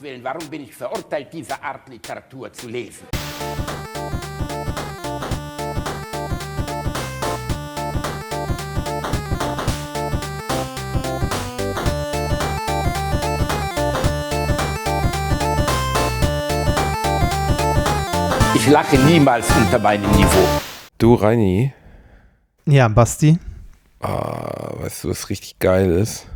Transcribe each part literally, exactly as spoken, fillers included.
Willen, warum bin ich verurteilt, diese Art Literatur zu lesen? Ich lache niemals unter meinem Niveau. Du, Reini. Ja, Basti. Ah, weißt du, was richtig geil ist?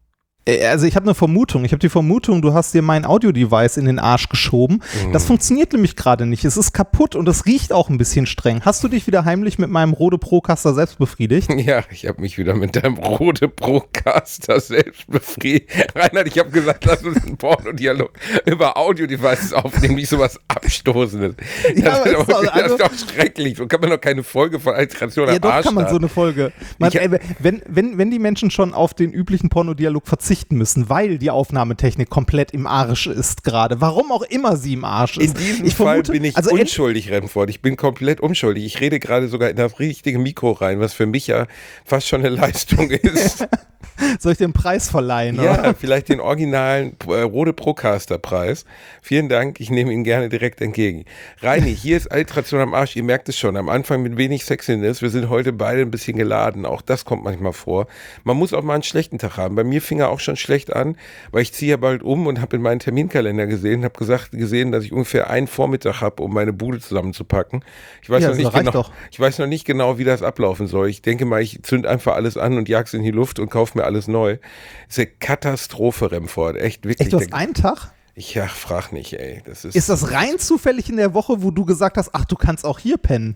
Also ich habe eine Vermutung. Ich habe die Vermutung, du hast dir mein Audio-Device in den Arsch geschoben. Mhm. Das funktioniert nämlich gerade nicht. Es ist kaputt und es riecht auch ein bisschen streng. Hast du dich wieder heimlich mit meinem Rode Procaster selbst befriedigt? Ja, ich habe mich wieder mit deinem Rode Procaster selbst befriedigt. Reinhard, ich habe gesagt, lass uns einen Porno-Dialog über Audio-Devices aufnehmen, nicht sowas Abstoßendes. Ja, das, ist doch, also, das ist doch schrecklich. So kann man doch keine Folge von Alliteration am Ja, doch Arsch kann man starten. so eine Folge. Man, Ich, ey, wenn, wenn, wenn die Menschen schon auf den üblichen Pornodialog verzichten müssen, weil die Aufnahmetechnik komplett im Arsch ist gerade, warum auch immer sie im Arsch ist. In diesem ich Fall vermute, bin ich also unschuldig, Remford. Ich bin komplett unschuldig. Ich rede gerade sogar in das richtige Mikro rein, was für mich ja fast schon eine Leistung ist. Soll ich dir einen Preis verleihen? Ja, oder? vielleicht den originalen äh, Rode Procaster-Preis. Vielen Dank, ich nehme ihn gerne direkt entgegen. Reini, hier ist Alliteration am Arsch. Ihr merkt es schon, am Anfang mit wenig Sexiness. Wir sind heute beide ein bisschen geladen. Auch das kommt manchmal vor. Man muss auch mal einen schlechten Tag haben. Bei mir fing er auch schon schlecht an, weil ich ziehe ja bald um und habe in meinen Terminkalender gesehen, habe gesagt, gesehen, dass ich ungefähr einen Vormittag habe, um meine Bude zusammenzupacken. Ich weiß, Ja, noch das nicht reicht genau, doch. ich weiß noch nicht genau, wie das ablaufen soll. Ich denke mal, ich zünd einfach alles an und jag's in die Luft und kaufe mir alles neu. Das ist eine Katastrophe, Remford. Echt, wirklich. Echt, du hast einen Tag? Ich ja, frag nicht, ey. Das ist, Ist das rein zufällig in der Woche, wo du gesagt hast, ach, du kannst auch hier pennen?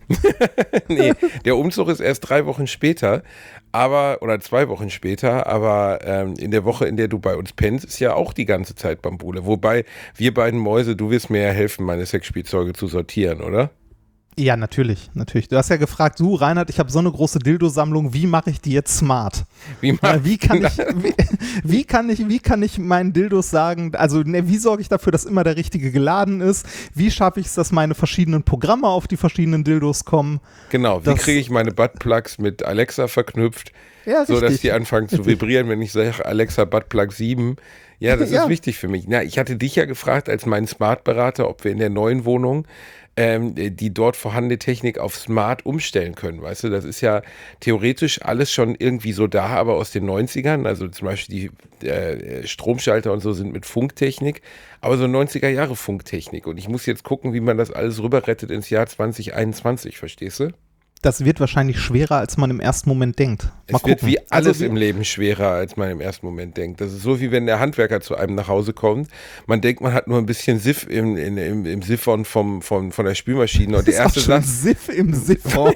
Nee, der Umzug ist erst drei Wochen später, aber, oder zwei Wochen später, aber ähm, in der Woche, in der du bei uns pennst, ist ja auch die ganze Zeit Bambule. Wobei, wir beiden Mäuse, du wirst mir ja helfen, meine Sexspielzeuge zu sortieren, oder? Ja, natürlich, natürlich. Du hast ja gefragt, du Reinhard, ich habe so eine große Dildo-Sammlung, wie mache ich die jetzt smart? Wie, Äh, wie, kann ich, wie, wie, kann ich, wie kann ich meinen Dildos sagen, also ne, wie sorge ich dafür, dass immer der richtige geladen ist? Wie schaffe ich es, dass meine verschiedenen Programme auf die verschiedenen Dildos kommen? Genau, wie Das- kriege ich meine Buttplugs mit Alexa verknüpft, Ja, so dass richtig. die anfangen zu vibrieren, wenn ich sage Alexa Buttplug sieben. Ja, das Ja. ist wichtig für mich. Na, ich hatte dich ja gefragt als meinen Smart-Berater, ob wir in der neuen Wohnung ähm, die dort vorhandene Technik auf Smart umstellen können. Weißt du, das ist ja theoretisch alles schon irgendwie so da, aber aus den neunzigern. Also zum Beispiel die äh, Stromschalter und so sind mit Funktechnik, aber so neunziger Jahre Funktechnik. Und ich muss jetzt gucken, wie man das alles rüber rettet ins Jahr zwanzig einundzwanzig, verstehst du? Das wird wahrscheinlich schwerer, als man im ersten Moment denkt. Mal Es wird gucken. wie alles Also, wie- im Leben schwerer, als man im ersten Moment denkt. Das ist so, wie wenn der Handwerker zu einem nach Hause kommt. Man denkt, man hat nur ein bisschen Siff im, im, im, im Siphon vom, vom, von der Spülmaschine. Und der ist auch erste schon Satz, Siff im Siphon.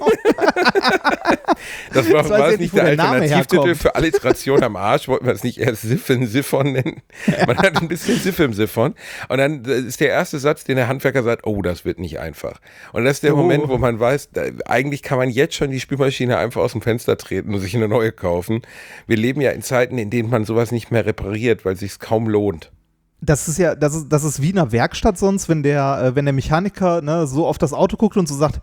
das war, weiß war ja es nicht, nicht wo der der Name Alternativtitel herkommt. für Alliteration am Arsch. Wollten wir es nicht erst Siff in Siphon nennen? Man hat ein bisschen Siff im Siphon. Und dann ist der erste Satz, den der Handwerker sagt, oh, das wird nicht einfach. Und das ist der Oh. Moment, wo man weiß, da, eigentlich kann man jetzt schon die Spülmaschine einfach aus dem Fenster treten und sich eine neue kaufen. Wir leben ja in Zeiten, in denen man sowas nicht mehr repariert, weil es sich kaum lohnt. Das ist ja, das ist, das ist wie in einer Werkstatt sonst, wenn der, äh, wenn der Mechaniker ne, so auf das Auto guckt und so sagt,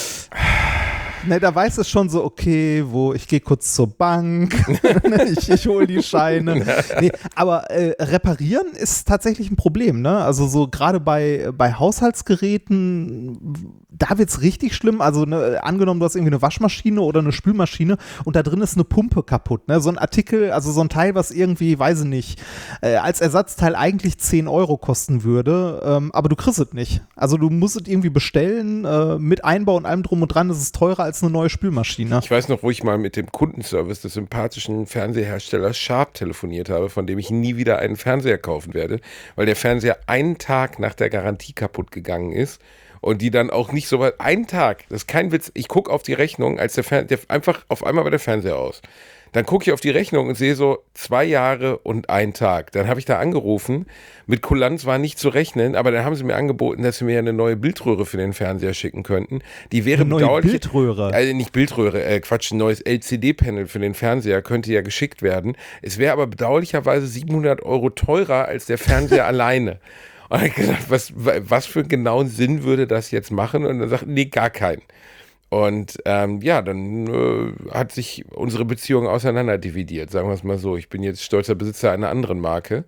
ne, da weiß es schon so, okay, wo ich gehe kurz zur Bank, ich, ich hole die Scheine. Nee, aber äh, reparieren ist tatsächlich ein Problem, ne? Also so gerade bei, bei Haushaltsgeräten, da wird es richtig schlimm. Also ne, angenommen, du hast irgendwie eine Waschmaschine oder eine Spülmaschine und da drin ist eine Pumpe kaputt. Ne? So ein Artikel, also so ein Teil, was irgendwie, weiß ich nicht, äh, als Ersatzteil eigentlich zehn Euro kosten würde, ähm, aber du kriegst es nicht. Also du musst es irgendwie bestellen, äh, mit Einbau und allem drum und dran, das ist teurer als eine neue Spülmaschine. Ich weiß noch, wo ich mal mit dem Kundenservice des sympathischen Fernseherstellers Sharp telefoniert habe, von dem ich nie wieder einen Fernseher kaufen werde, weil der Fernseher einen Tag nach der Garantie kaputt gegangen ist. Und die dann auch nicht so weit, einen Tag, das ist kein Witz, ich gucke auf die Rechnung, als der Fernseher, einfach auf einmal war der Fernseher aus. Dann gucke ich auf die Rechnung und sehe so zwei Jahre und ein Tag. Dann habe ich da angerufen, mit Kulanz war nicht zu rechnen, aber dann haben sie mir angeboten, dass sie mir eine neue Bildröhre für den Fernseher schicken könnten. Die wäre Eine neue bedauerlich. Bildröhre? Also nicht Bildröhre, äh, Quatsch, ein neues L C D-Panel für den Fernseher könnte ja geschickt werden. Es wäre aber bedauerlicherweise siebenhundert Euro teurer als der Fernseher alleine. Und ich habe gedacht, was, was für einen genauen Sinn würde das jetzt machen? Und dann sagt, nee, gar keinen. Und ähm, ja, dann äh, hat sich unsere Beziehung auseinanderdividiert, sagen wir es mal so. Ich bin jetzt stolzer Besitzer einer anderen Marke.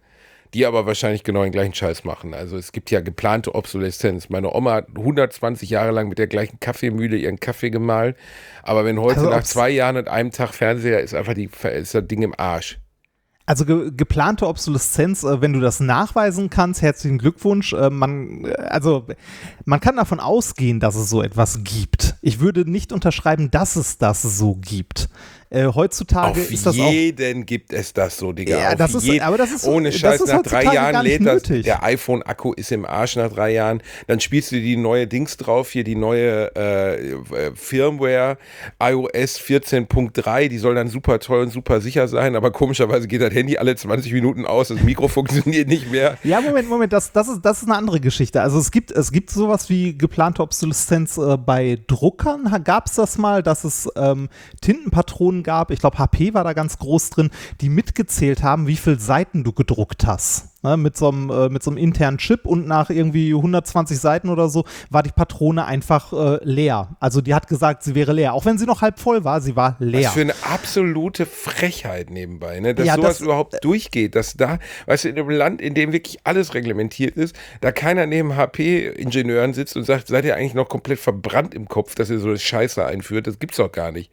die aber wahrscheinlich genau den gleichen Scheiß machen. Also es gibt ja geplante Obsoleszenz. Meine Oma hat hundertzwanzig Jahre lang mit der gleichen Kaffeemühle ihren Kaffee gemahlen, aber wenn heute Also nach ob's- zwei Jahren und einem Tag Fernseher ist einfach die, ist das Ding im Arsch. Also ge geplante Obsoleszenz, äh, wenn du das nachweisen kannst, herzlichen Glückwunsch. Äh, man, äh, also man kann davon ausgehen, dass es so etwas gibt. Ich würde nicht unterschreiben, dass es das so gibt. Äh, heutzutage Auf ist das auch. jeden gibt es das so, Digga. Ja, Auf das ist- jeden. aber das ist- Ohne das Scheiß, ist nach drei heutzutage Jahren gar nicht lädt das, nötig. der iPhone-Akku ist im Arsch nach drei Jahren, dann spielst du die neue Dings drauf, hier die neue äh, äh, Firmware, iOS vierzehn Punkt drei, die soll dann super toll und super sicher sein, aber komischerweise geht das Handy alle zwanzig Minuten aus, das Mikro funktioniert nicht mehr. Ja, Moment, Moment, das, das, ist, das ist eine andere Geschichte. Also es gibt, es gibt sowas wie geplante Obsoleszenz äh, bei Druckern. Gab es das mal, dass es ähm, Tintenpatronen gab, ich glaube H P war da ganz groß drin, die mitgezählt haben, wie viele Seiten du gedruckt hast. Ne, mit so einem äh, mit so einem internen Chip und nach irgendwie hundertzwanzig Seiten oder so war die Patrone einfach äh, leer. Also die hat gesagt, sie wäre leer. Auch wenn sie noch halb voll war, sie war leer. Was für eine absolute Frechheit nebenbei, ne? Dass Ja, sowas das- überhaupt durchgeht, dass da, weißt du, in einem Land, in dem wirklich alles reglementiert ist, da keiner neben H P-Ingenieuren sitzt und sagt, seid ihr eigentlich noch komplett verbrannt im Kopf, dass ihr so eine Scheiße einführt, das gibt's doch gar nicht.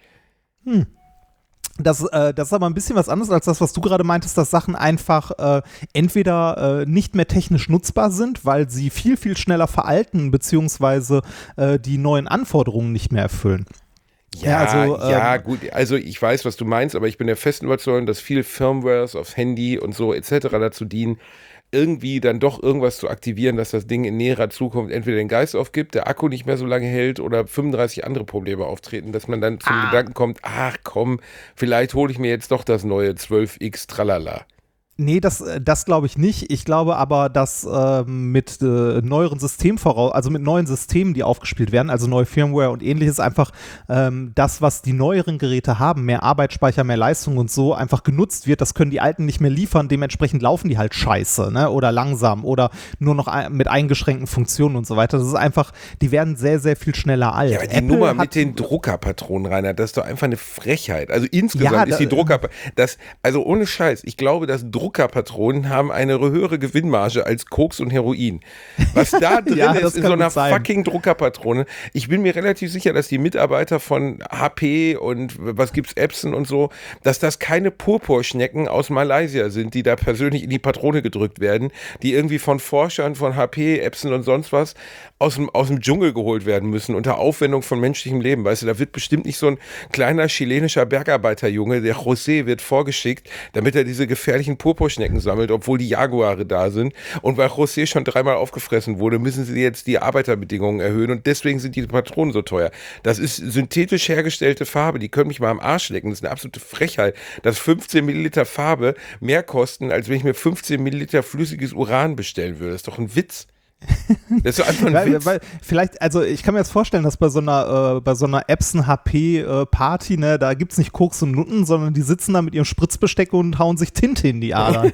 Das, äh, das ist aber ein bisschen was anderes als das, was du gerade meintest, dass Sachen einfach äh, entweder äh, nicht mehr technisch nutzbar sind, weil sie viel, viel schneller veralten, beziehungsweise äh, die neuen Anforderungen nicht mehr erfüllen. Ja, Ja, also, ja, ähm, gut, also ich weiß, was du meinst, aber ich bin der festen Überzeugung, dass viele Firmwares aufs Handy und so et cetera dazu dienen, irgendwie dann doch irgendwas zu aktivieren, dass das Ding in näherer Zukunft entweder den Geist aufgibt, der Akku nicht mehr so lange hält oder fünfunddreißig andere Probleme auftreten, dass man dann zum Gedanken kommt, ach komm, vielleicht hole ich mir jetzt doch das neue zwölf X Tralala. Nee, das, äh, das glaube ich nicht. Ich glaube aber, dass ähm, mit äh, neueren Systemen voraus, also mit neuen Systemen, die aufgespielt werden, also neue Firmware und ähnliches, einfach ähm, das, was die neueren Geräte haben, mehr Arbeitsspeicher, mehr Leistung und so, einfach genutzt wird. Das können die alten nicht mehr liefern. Dementsprechend laufen die halt scheiße, ne? Oder langsam oder nur noch ein, mit eingeschränkten Funktionen und so weiter. Das ist einfach, die werden sehr, sehr viel schneller alt. Ja, aber die Apple Nummer hat- mit den Druckerpatronen, Rainer, das ist doch einfach eine Frechheit. Also insgesamt Ja, ist da- die Drucker, das, also ohne Scheiß, ich glaube, dass Druckerpatronen haben eine höhere Gewinnmarge als Koks und Heroin. Was da drin Ja, das ist in kann so einer gut sein. fucking Druckerpatrone, ich bin mir relativ sicher, dass die Mitarbeiter von H P und was gibt's, Epson und so, dass das keine Purpurschnecken aus Malaysia sind, die da persönlich in die Patrone gedrückt werden, die irgendwie von Forschern von H P, Epson und sonst was aus dem, aus dem Dschungel geholt werden müssen, unter Aufwendung von menschlichem Leben. Weißt du, da wird bestimmt nicht so ein kleiner chilenischer Bergarbeiterjunge, der José, wird vorgeschickt, damit er diese gefährlichen Purpurschnecken sammelt, obwohl die Jaguare da sind. Und weil José schon dreimal aufgefressen wurde, müssen sie jetzt die Arbeiterbedingungen erhöhen und deswegen sind die Patronen so teuer. Das ist synthetisch hergestellte Farbe, die können mich mal am Arsch lecken. Das ist eine absolute Frechheit, dass fünfzehn Milliliter Farbe mehr kosten, als wenn ich mir fünfzehn Milliliter flüssiges Uran bestellen würde. Das ist doch ein Witz. Das ist doch einfach ein Weil, Witz. weil, vielleicht, also ich kann mir jetzt vorstellen, dass bei so einer, äh, bei so einer Epson H P äh, Party, ne, da gibt es nicht Koks und Nutten, sondern die sitzen da mit ihrem Spritzbesteck und hauen sich Tinte in die Adern.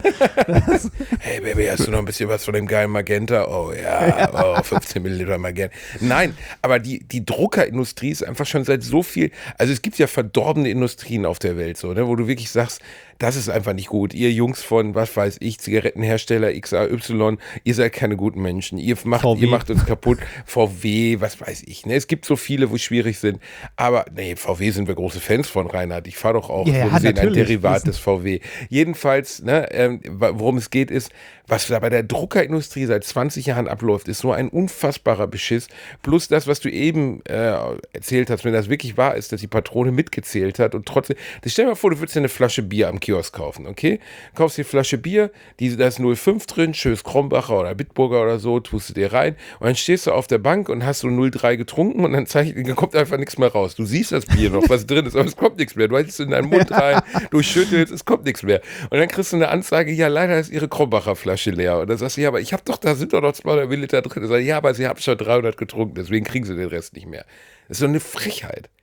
Hey Baby, hast du noch ein bisschen was von dem geilen Magenta? Oh ja, oh, fünfzehn Milliliter Magenta. Nein, aber die, die Druckerindustrie ist einfach schon seit so viel, also es gibt ja verdorbene Industrien auf der Welt, so, ne, wo du wirklich sagst, das ist einfach nicht gut. Ihr Jungs von, was weiß ich, Zigarettenhersteller X A Y, ihr seid keine guten Menschen. Ihr macht, V W. ihr macht uns kaputt. V W, was weiß ich. Ne? Es gibt so viele, wo es schwierig sind. Aber nee, V W sind wir große Fans von, Reinhard. Ich fahre doch auch Ja, ja, so gesehen ein natürlich. Derivat des V W. Jedenfalls, ne, ähm, worum es geht, ist, was da bei der Druckerindustrie seit zwanzig Jahren abläuft, ist so ein unfassbarer Beschiss. Plus das, was du eben äh, erzählt hast, wenn das wirklich wahr ist, dass die Patrone mitgezählt hat und trotzdem, stell dir mal vor, du würdest dir eine Flasche Bier am Kiosk kaufen, okay? Kaufst dir eine Flasche Bier, die, da ist null Komma fünf drin, schönes Krombacher oder Bitburger oder so, tust du dir rein und dann stehst du auf der Bank und hast so null Komma drei getrunken und dann, zeig, dann kommt einfach nichts mehr raus. Du siehst das Bier noch, was drin ist, aber es kommt nichts mehr. Du hältst es in deinen Mund rein, du schüttelst, es kommt nichts mehr. Und dann kriegst du eine Anzeige, ja, leider ist ihre Krombacher Flasche leer. Und dann sagst du, ja, aber ich habe doch, da sind doch noch zweihundert Milliliter drin. Und sag, ja, aber sie haben schon dreihundert getrunken, deswegen kriegen sie den Rest nicht mehr. Das ist so eine Frechheit.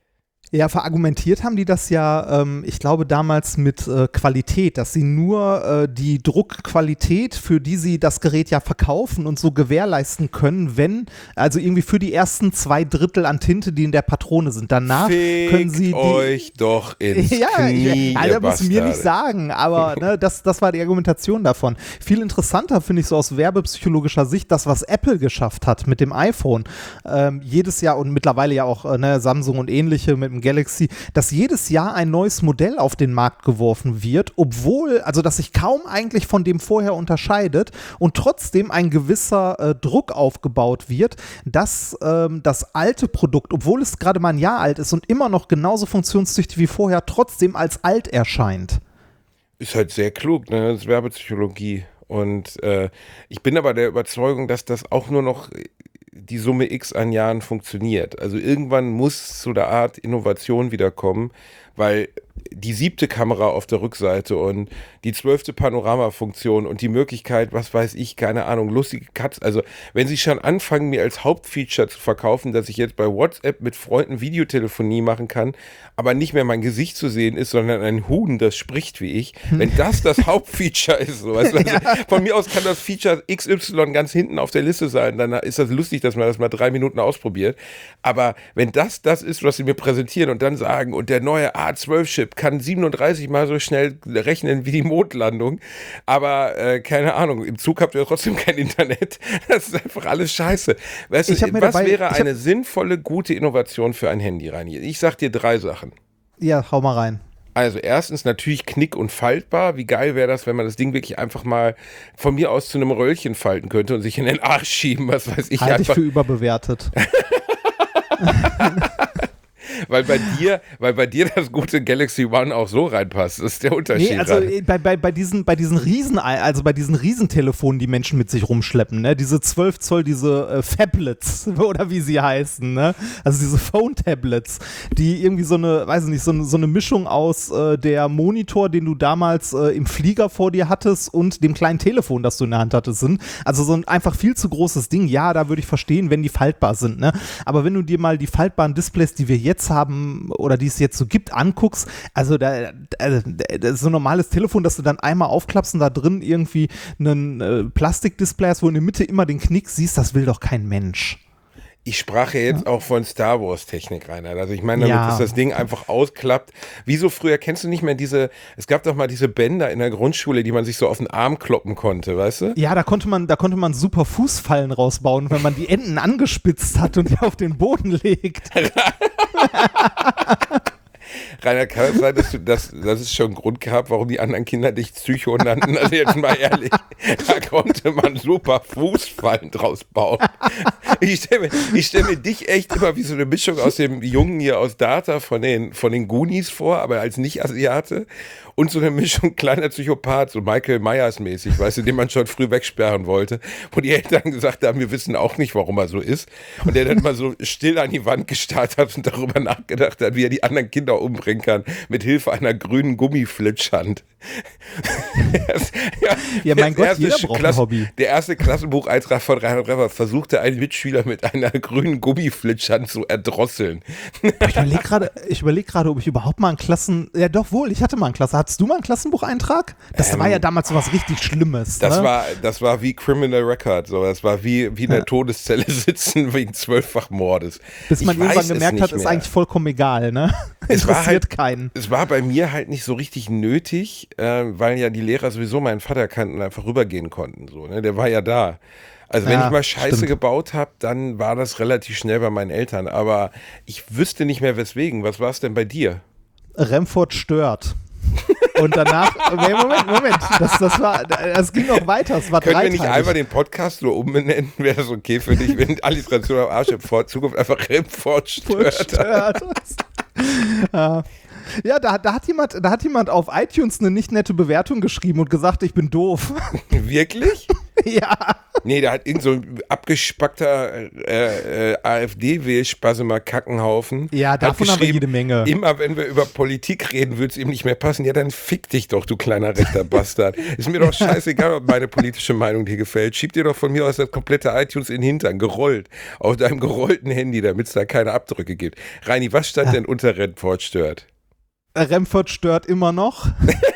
Ja, verargumentiert haben die das ja, ähm, ich glaube damals mit äh, Qualität, dass sie nur äh, die Druckqualität, für die sie das Gerät ja verkaufen und so gewährleisten können, wenn, also irgendwie für die ersten zwei Drittel an Tinte, die in der Patrone sind. Danach Fickt können sie die, euch doch ins ja, Knie, ja, also ihr muss mir nicht Bastarde. sagen, aber ne, das, das war die Argumentation davon. Viel interessanter finde ich so aus werbepsychologischer Sicht, das, was Apple geschafft hat mit dem iPhone. Ähm, jedes Jahr und mittlerweile ja auch äh, ne, Samsung und ähnliche mit dem Galaxy, dass jedes Jahr ein neues Modell auf den Markt geworfen wird, obwohl, also dass sich kaum eigentlich von dem vorher unterscheidet und trotzdem ein gewisser äh, Druck aufgebaut wird, dass ähm, das alte Produkt, obwohl es gerade mal ein Jahr alt ist und immer noch genauso funktionstüchtig wie vorher, trotzdem als alt erscheint. Ist halt sehr klug, ne? Das ist Werbepsychologie. Und äh, ich bin aber der Überzeugung, dass das auch nur noch die Summe X an Jahren funktioniert. Also irgendwann muss zu der Art Innovation wiederkommen, weil die siebte Kamera auf der Rückseite und die zwölfte Panoramafunktion und die Möglichkeit, was weiß ich, keine Ahnung, lustige Cuts, also wenn sie schon anfangen, mir als Hauptfeature zu verkaufen, dass ich jetzt bei WhatsApp mit Freunden Videotelefonie machen kann, aber nicht mehr mein Gesicht zu sehen ist, sondern ein Huhn, das spricht wie ich, wenn das das Hauptfeature ist, so, weißt du, also von mir aus kann das Feature X Y ganz hinten auf der Liste sein, dann ist das lustig, dass man das mal drei Minuten ausprobiert, aber wenn das das ist, was sie mir präsentieren und dann sagen, und der neue A zwölf Chip kann siebenunddreißig mal so schnell rechnen wie die Mondlandung, aber äh, keine Ahnung, im Zug habt ihr trotzdem kein Internet. Das ist einfach alles scheiße. Weißt du, was dabei, wäre eine hab, sinnvolle, gute Innovation für ein Handy, Reini? Ich sag dir drei Sachen. Ja, hau mal rein. Also erstens natürlich knick- und faltbar. Wie geil wäre das, wenn man das Ding wirklich einfach mal von mir aus zu einem Röllchen falten könnte und sich in den Arsch schieben, was weiß ich. Halte einfach. ich für überbewertet. Weil bei dir, weil bei dir das gute Galaxy One auch so reinpasst. Das ist der Unterschied. Nee, also gerade. bei, bei, bei diesen, bei diesen Riesen, also bei diesen Riesentelefonen, die Menschen mit sich rumschleppen, ne, diese zwölf Zoll, diese äh, Phablets, oder wie sie heißen, ne, also diese Phone-Tablets, die irgendwie so eine, weiß ich nicht, so eine, so eine Mischung aus äh, der Monitor, den du damals äh, im Flieger vor dir hattest und dem kleinen Telefon, das du in der Hand hattest, sind. Also so ein einfach viel zu großes Ding. Ja, da würde ich verstehen, wenn die faltbar sind, ne, aber wenn du dir mal die faltbaren Displays, die wir jetzt haben oder die es jetzt so gibt, anguckst, also da, da, das ist so ein normales Telefon, das du dann einmal aufklappst und da drin irgendwie ein äh, Plastikdisplay hast, wo in der Mitte immer den Knick siehst, das will doch kein Mensch. Ich sprach ja jetzt ja. auch von Star Wars Technik, Reinhard. Also ich meine, damit ja. dass das Ding einfach ausklappt. Wieso früher, kennst du nicht mehr diese, es gab doch mal diese Bänder in der Grundschule, die man sich so auf den Arm kloppen konnte, weißt du? Ja, da konnte man, da konnte man super Fußfallen rausbauen, wenn man die Enden angespitzt hat und die auf den Boden legt. Rainer, kann es sein, dass, du, dass, dass es schon einen Grund gab, warum die anderen Kinder dich Psycho nannten? Also jetzt mal ehrlich, da konnte man super Fußfallen draus bauen. Ich stelle mir, ich stell mir dich echt immer wie so eine Mischung aus dem Jungen hier aus Data von den, von den Goonies vor, aber als Nicht-Asiate und so eine Mischung kleiner Psychopath, so Michael Myers mäßig, weißt du, den man schon früh wegsperren wollte, wo die Eltern gesagt haben, wir wissen auch nicht, warum er so ist. Und der dann mal so still an die Wand gestarrt hat und darüber nachgedacht hat, wie er die anderen Kinder umbringen kann, mit Hilfe einer grünen Gummiflitschhand. ja, ja, mein Gott, jeder braucht ein Hobby. Der erste Klassenbucheintrag von Reinhard Remmer versuchte ein Mitschüler mit einer grünen Gummiflitschhand zu erdrosseln. Ich überlege gerade, ich überleg gerade, ob ich überhaupt mal einen Klassen... Ja doch wohl, ich hatte mal einen Klassen... Hattest du mal einen Klassenbucheintrag? Das ähm, war ja damals so was richtig Schlimmes. Das, ne? war, das war wie Criminal Record. So. Das war wie, wie in der ja. Todeszelle sitzen wegen Zwölffachmordes. Bis man ich irgendwann gemerkt hat, ist eigentlich vollkommen egal. Ne? Es Interessiert war halt, keinen. Es war bei mir halt nicht so richtig nötig, äh, weil ja die Lehrer sowieso meinen Vater kannten und einfach rübergehen konnten. So, ne? Der war ja da. Also wenn ja, ich mal Scheiße stimmt. gebaut habe, dann war das relativ schnell bei meinen Eltern. Aber ich wüsste nicht mehr weswegen. Was war es denn bei dir? Remford stört. Und danach, Moment, Moment, das, das, war, das ging noch weiter, es war Können wir nicht dreiteilig. einmal den Podcast nur umbenennen? Wäre das okay für dich, wenn Alliteration am Arsch in Zukunft einfach Remford stört? stört. ja. Ja, da, da, hat jemand, da hat jemand auf iTunes eine nicht nette Bewertung geschrieben und gesagt, ich bin doof. Wirklich? Ja. Nee, da hat irgend so ein abgespackter äh, äh, AfD-Wählspassemer Kackenhaufen. Ja, davon haben wir jede Menge. Immer wenn wir über Politik reden, würde es ihm nicht mehr passen. Ja, dann fick dich doch, du kleiner rechter Bastard. Ist mir doch scheißegal, ob meine politische Meinung dir gefällt. Schieb dir doch von mir aus das komplette iTunes in den Hintern, gerollt. Auf deinem gerollten Handy, damit es da keine Abdrücke gibt. Reini, was stand denn unter Remford stört? Remford stört immer noch.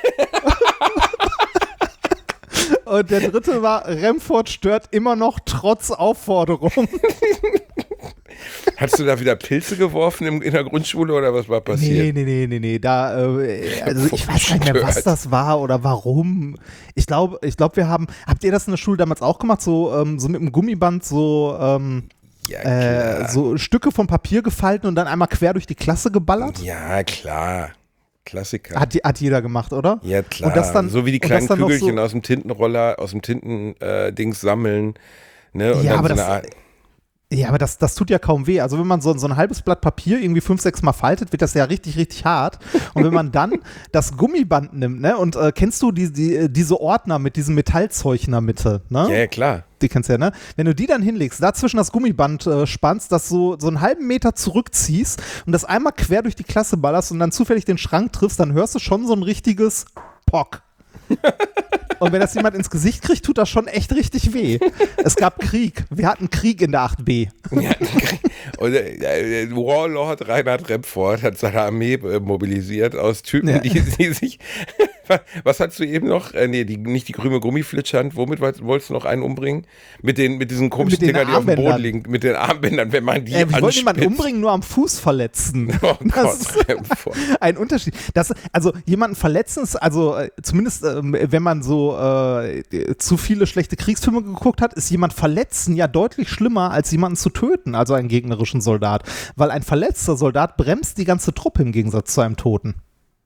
Und der dritte war, Remford stört immer noch trotz Aufforderung. Hast du da wieder Pilze geworfen in, in der Grundschule oder was war passiert? Nee, nee, nee, nee, nee. Da, äh, also ich weiß gar nicht mehr, was das war oder warum. Ich glaube, ich glaube, wir haben, habt ihr das in der Schule damals auch gemacht, so, ähm, so mit einem Gummiband so, ähm, Ja, äh, so Stücke vom Papier gefalten und dann einmal quer durch die Klasse geballert? Ja, klar. Klassiker. Hat, hat jeder gemacht, oder? Ja, klar. Und das dann, so wie die und das kleinen dann noch Kügelchen so, aus dem Tintenroller, aus dem Tintendings sammeln. Ne? Und Ja, dann aber so das- eine Art, Ja, aber das, das tut ja kaum weh. Also wenn man so, so ein halbes Blatt Papier irgendwie fünf, sechs Mal faltet, wird das ja richtig, richtig hart. Und wenn man dann das Gummiband nimmt, ne, und äh, kennst du die, die, diese Ordner mit diesem Metallzeug in der Mitte, ne? ja, ja, klar. Die kennst du ja, ne? Wenn du die dann hinlegst, dazwischen das Gummiband äh, spannst, das so, so einen halben Meter zurückziehst und das einmal quer durch die Klasse ballerst und dann zufällig den Schrank triffst, dann hörst du schon so ein richtiges Pock. Und wenn das jemand ins Gesicht kriegt, tut das schon echt richtig weh. Es gab Krieg. Wir hatten Krieg in der acht B. Ja, und äh, Warlord Reinhard Remford hat seine Armee äh, mobilisiert aus Typen, Ja. die, die sich. Was hast du eben noch? Äh, nee, die, nicht die grüne Gummiflitschhand. Womit wolltest du noch einen umbringen? Mit den mit diesen komischen Mit den Dinger, die auf dem Boden Armbändern. liegen. Mit den Armbändern, wenn man die Äh, ich wollte niemanden anspitzt. umbringen, nur am Fuß verletzen. Oh Das ist Gott, Remford. ein Unterschied. Das, also jemanden verletzen ist, also äh, zumindest ähm, wenn man so äh, zu viele schlechte Kriegsfilme geguckt hat, ist jemand verletzen ja deutlich schlimmer, als jemanden zu töten, also einen gegnerischen Soldat. Weil ein verletzter Soldat bremst die ganze Truppe im Gegensatz zu einem Toten.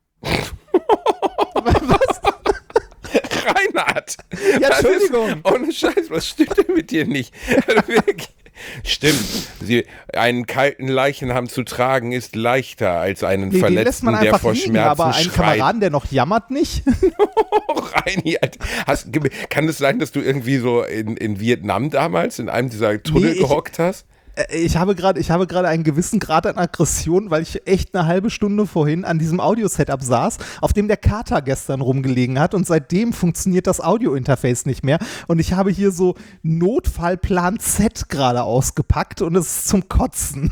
Reinhard! Ja, Das Entschuldigung. Ist, ohne Scheiß, was stimmt denn mit dir nicht? Also wirklich. Stimmt. Sie, einen kalten Leichnam zu tragen ist leichter als einen Nee, den Verletzten, lässt man der einfach vor liegen, Schmerzen aber einen schreit. Kameraden, der noch jammert, nicht. Oh, Reini, Alter. Hast, kann es sein, dass du irgendwie so in, in Vietnam damals in einem dieser Tunnel Nee, ich- gehockt hast? Äh, Ich habe gerade, ich habe gerade einen gewissen Grad an Aggression, weil ich echt eine halbe Stunde vorhin an diesem Audio-Setup saß, auf dem der Kater gestern rumgelegen hat und seitdem funktioniert das Audio-Interface nicht mehr und ich habe hier so Notfallplan Z gerade ausgepackt und es ist zum Kotzen.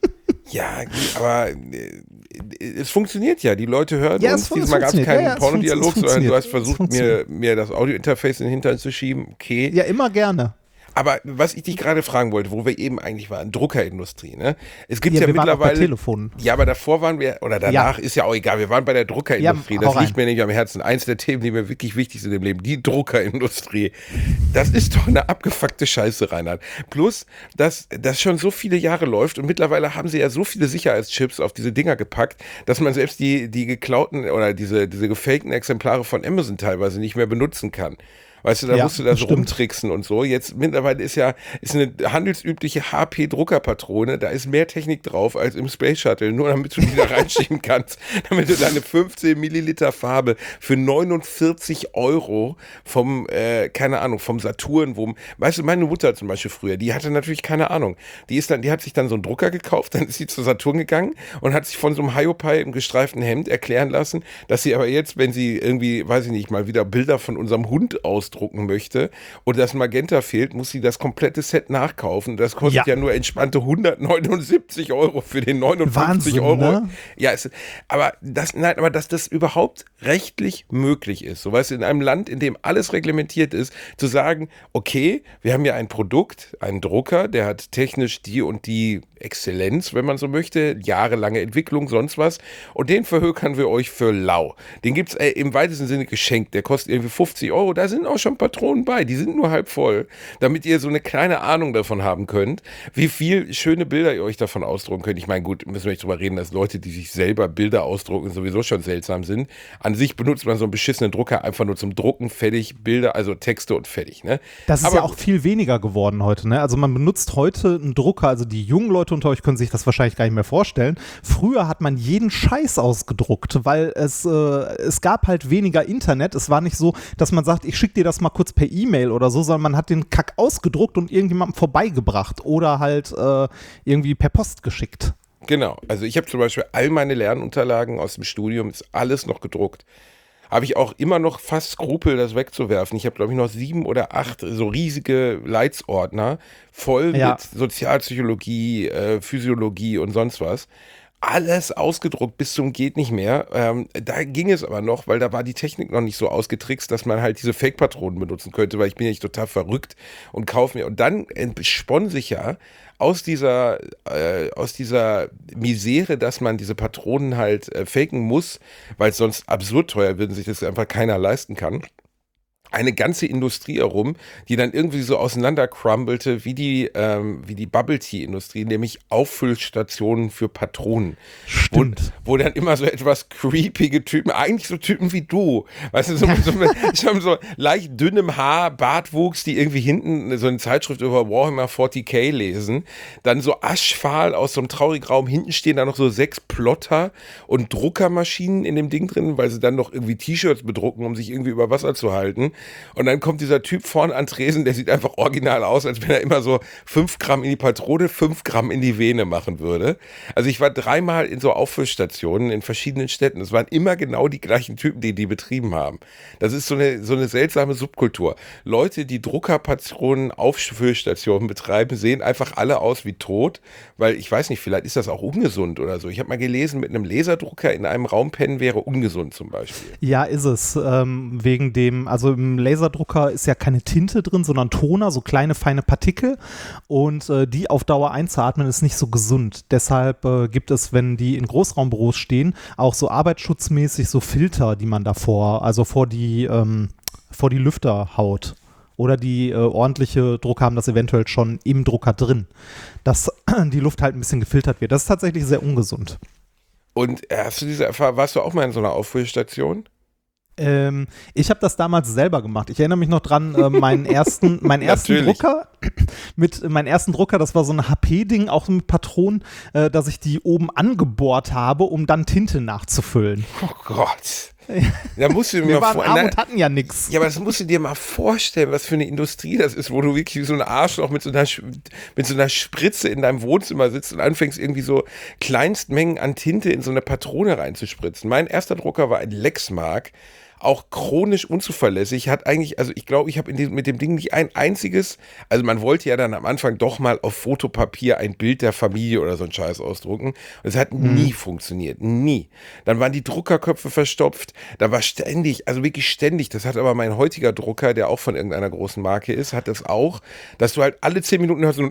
Ja, aber äh, es funktioniert ja. Die Leute hören Ja, uns. es fun- Diesmal gab es funktioniert. keinen Ja, ja, es Pornodialog, funktio- es sondern du hast funktioniert. versucht, Es mir, funktioniert. mir das Audio-Interface in den Hintern zu schieben. Okay. Ja, immer gerne. Aber was ich dich gerade fragen wollte, wo wir eben eigentlich waren, Druckerindustrie, ne? Es gibt Ja, ja, wir waren auch bei mittlerweile. Telefonen. Ja, aber davor waren wir, oder danach, ist ja auch egal, wir waren bei der Druckerindustrie. Ja, das hau liegt rein. mir nämlich am Herzen. Eins der Themen, die mir wirklich wichtig sind im Leben, die Druckerindustrie. Das ist doch eine abgefuckte Scheiße, Reinhard. Plus, dass das schon so viele Jahre läuft und mittlerweile haben sie ja so viele Sicherheitschips auf diese Dinger gepackt, dass man selbst die, die geklauten oder diese, diese gefakten Exemplare von Amazon teilweise nicht mehr benutzen kann. Weißt du, da Ja, musst du da das so stimmt. rumtricksen und so. Jetzt mittlerweile ist ja ist eine handelsübliche H P-Druckerpatrone, da ist mehr Technik drauf als im Space Shuttle, nur damit du die da reinschieben kannst, damit du deine fünfzehn Milliliter Farbe für neunundvierzig Euro vom, äh, keine Ahnung, vom Saturn, wo, weißt du, meine Mutter zum Beispiel früher, die hatte natürlich keine Ahnung. Die ist dann, die hat sich dann so einen Drucker gekauft, dann ist sie zu Saturn gegangen und hat sich von so einem Hiopai im gestreiften Hemd erklären lassen, dass sie aber jetzt, wenn sie irgendwie, weiß ich nicht, mal wieder Bilder von unserem Hund ausdrucken möchte und das Magenta fehlt, muss sie das komplette Set nachkaufen. Das kostet ja, Ja. nur entspannte hundertneunundsiebzig Euro für den neunundfünfzig Wahnsinn, Euro. ne? Ja, es, aber das, nein, aber dass das überhaupt rechtlich möglich ist, so weißt du, in einem Land, in dem alles reglementiert ist, zu sagen, okay, wir haben ja ein Produkt, einen Drucker, der hat technisch die und die Exzellenz, wenn man so möchte, jahrelange Entwicklung, sonst was, und den verhökern wir euch für lau. Den gibt's äh, im weitesten Sinne geschenkt, der kostet irgendwie fünfzig Euro, da sind auch schon Patronen bei, die sind nur halb voll, damit ihr so eine kleine Ahnung davon haben könnt, wie viel schöne Bilder ihr euch davon ausdrucken könnt. Ich meine, gut, müssen wir nicht drüber reden, dass Leute, die sich selber Bilder ausdrucken, sowieso schon seltsam sind. An sich benutzt man so einen beschissenen Drucker einfach nur zum Drucken, fertig, Bilder, also Texte und fertig, ne? Das ist Aber ja auch viel weniger geworden heute, ne? Also man benutzt heute einen Drucker, also die jungen Leute unter euch können sich das wahrscheinlich gar nicht mehr vorstellen. Früher hat man jeden Scheiß ausgedruckt, weil es, äh, es gab halt weniger Internet. Es war nicht so, dass man sagt, ich schicke dir das das mal kurz per E-Mail oder so, sondern man hat den Kack ausgedruckt und irgendjemandem vorbeigebracht oder halt äh, irgendwie per Post geschickt. Genau, also ich habe zum Beispiel all meine Lernunterlagen aus dem Studium, ist alles noch gedruckt. Habe ich auch immer noch fast Skrupel, das wegzuwerfen. Ich habe, glaube ich, noch sieben oder acht so riesige Leitsordner voll Ja. mit Sozialpsychologie, äh, Physiologie und sonst was. Alles ausgedruckt bis zum geht nicht mehr. Ähm, da ging es aber noch, weil da war die Technik noch nicht so ausgetrickst, dass man halt diese Fake-Patronen benutzen könnte, weil ich bin ja nicht total verrückt und kaufe mir. Und dann entspann sich ja aus dieser, äh, aus dieser Misere, dass man diese Patronen halt äh, faken muss, weil es sonst absurd teuer wird und sich das einfach keiner leisten kann. Eine ganze Industrie herum, die dann irgendwie so auseinandercrumbelte wie die, ähm, wie die Bubble-Tea-Industrie, nämlich Auffüllstationen für Patronen. Stimmt. Wo, wo dann immer so etwas creepige Typen, eigentlich so Typen wie du, weißt du, so mit so, mit, schon so leicht dünnem Haar, Bartwuchs, die irgendwie hinten so eine Zeitschrift über Warhammer vierzig K lesen, dann so aschfahl aus so einem traurigen Raum, hinten stehen da noch so sechs Plotter und Druckermaschinen in dem Ding drin, weil sie dann noch irgendwie T-Shirts bedrucken, um sich irgendwie über Wasser zu halten. Und dann kommt dieser Typ vorne an Tresen, der sieht einfach original aus, als wenn er immer so fünf Gramm in die Patrone, fünf Gramm in die Vene machen würde. Also ich war dreimal in so Auffüllstationen in verschiedenen Städten. Es waren immer genau die gleichen Typen, die die betrieben haben. Das ist so eine, so eine seltsame Subkultur. Leute, die Druckerpatronen Auffüllstationen betreiben, sehen einfach alle aus wie tot, weil ich weiß nicht, vielleicht ist das auch ungesund oder so. Ich habe mal gelesen, mit einem Laserdrucker in einem Raum pennen wäre ungesund zum Beispiel. Ja, ist es. Ähm, wegen dem, also im Laserdrucker ist ja keine Tinte drin, sondern Toner, so kleine, feine Partikel. Und äh, die auf Dauer einzuatmen, ist nicht so gesund. Deshalb äh, gibt es, wenn die in Großraumbüros stehen, auch so arbeitsschutzmäßig so Filter, die man davor, also vor die, ähm, vor die Lüfter haut. Oder die äh, ordentliche Drucker haben das eventuell schon im Drucker drin, dass die Luft halt ein bisschen gefiltert wird. Das ist tatsächlich sehr ungesund. Und hast du diese Erfahrung, warst du auch mal in so einer Auffüllstation? Ähm, ich habe das damals selber gemacht. Ich erinnere mich noch dran, äh, meinen ersten, meinen ersten Natürlich. Drucker, mit meinem ersten Drucker, das war so ein H P-Ding, auch mit Patronen, äh, dass ich die oben angebohrt habe, um dann Tinte nachzufüllen. Oh Gott. Da musst du dir Wir mal waren vor- arm na- und hatten ja nichts. Ja, aber das musst du dir mal vorstellen, was für eine Industrie das ist, wo du wirklich wie so ein Arschloch mit so einer, Sch- mit so einer Spritze in deinem Wohnzimmer sitzt und anfängst irgendwie so Kleinstmengen an Tinte in so eine Patrone reinzuspritzen. Mein erster Drucker war ein Lexmark, auch chronisch unzuverlässig, hat eigentlich, also ich glaube, ich habe mit dem Ding nicht ein einziges, also man wollte ja dann am Anfang doch mal auf Fotopapier ein Bild der Familie oder so einen Scheiß ausdrucken und es hat Mhm. nie funktioniert, nie. Dann waren die Druckerköpfe verstopft, da war ständig, also wirklich ständig, das hat aber mein heutiger Drucker, der auch von irgendeiner großen Marke ist, hat das auch, dass du halt alle zehn Minuten hörst so ein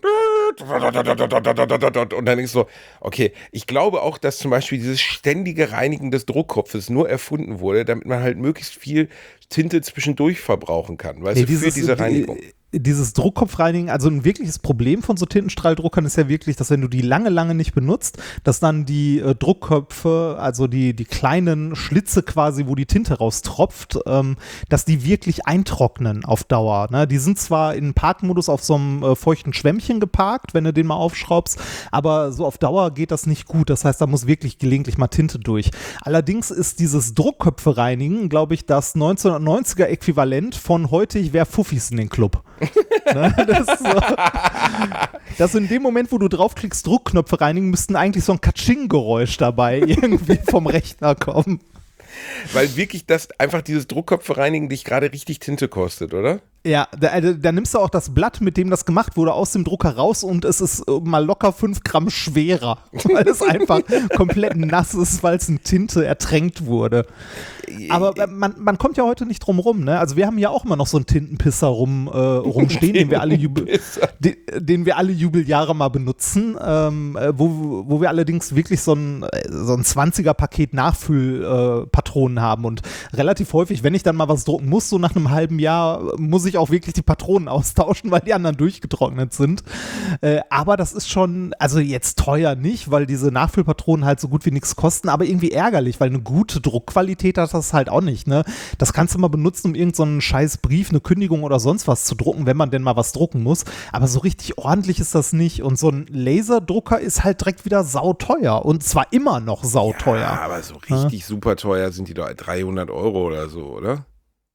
und dann denkst du so, okay, ich glaube auch, dass zum Beispiel dieses ständige Reinigen des Druckkopfes nur erfunden wurde, damit man halt möglichst viel Tinte zwischendurch verbrauchen kann, weißt Nee, du, für diese Reinigung. die- Dieses Druckkopfreinigen, also ein wirkliches Problem von so Tintenstrahldruckern ist ja wirklich, dass wenn du die lange, lange nicht benutzt, dass dann die äh, Druckköpfe, also die, die kleinen Schlitze quasi, wo die Tinte raustropft, ähm, dass die wirklich eintrocknen auf Dauer. Ne? Die sind zwar in Parkmodus auf so einem äh, feuchten Schwämmchen geparkt, wenn du den mal aufschraubst, aber so auf Dauer geht das nicht gut. Das heißt, da muss wirklich gelegentlich mal Tinte durch. Allerdings ist dieses Druckköpfe reinigen, glaube ich, das neunzehnhundertneunziger Äquivalent von heute, ich wäre Fuffis in den Club. Ne, das, ist so, dass in dem Moment, wo du draufklickst, Druckknöpfe reinigen, müssten eigentlich so ein Katsching-Geräusch dabei irgendwie vom Rechner kommen. Weil wirklich das, einfach dieses Druckkopf reinigen dich gerade richtig Tinte kostet, oder? Ja, da, also, da nimmst du auch das Blatt, mit dem das gemacht wurde, aus dem Drucker raus und es ist äh, mal locker fünf Gramm schwerer, weil es einfach komplett nass ist, weil es in Tinte ertränkt wurde. Aber äh, man, man kommt ja heute nicht drum rum, ne? Also wir haben ja auch immer noch so einen Tintenpisser rum, äh, rumstehen, den wir alle Jubel, den, den wir alle Jubeljahre mal benutzen, ähm, äh, wo, wo wir allerdings wirklich so ein, äh, so ein zwanziger-Paket Nachfüllpatronen äh, haben und relativ häufig, wenn ich dann mal was drucken muss, so nach einem halben Jahr, muss ich auch wirklich die Patronen austauschen, weil die anderen durchgetrocknet sind. Äh, aber das ist schon, also jetzt teuer nicht, weil diese Nachfüllpatronen halt so gut wie nichts kosten, aber irgendwie ärgerlich, weil eine gute Druckqualität hat das halt auch nicht, ne? Das kannst du mal benutzen, um irgendeinen so scheiß Brief, eine Kündigung oder sonst was zu drucken, wenn man denn mal was drucken muss. Aber so richtig ordentlich ist das nicht. Und so ein Laserdrucker ist halt direkt wieder sauteuer. Und zwar immer noch sauteuer. Ja, aber so richtig super teuer sind die doch dreihundert Euro oder so, oder?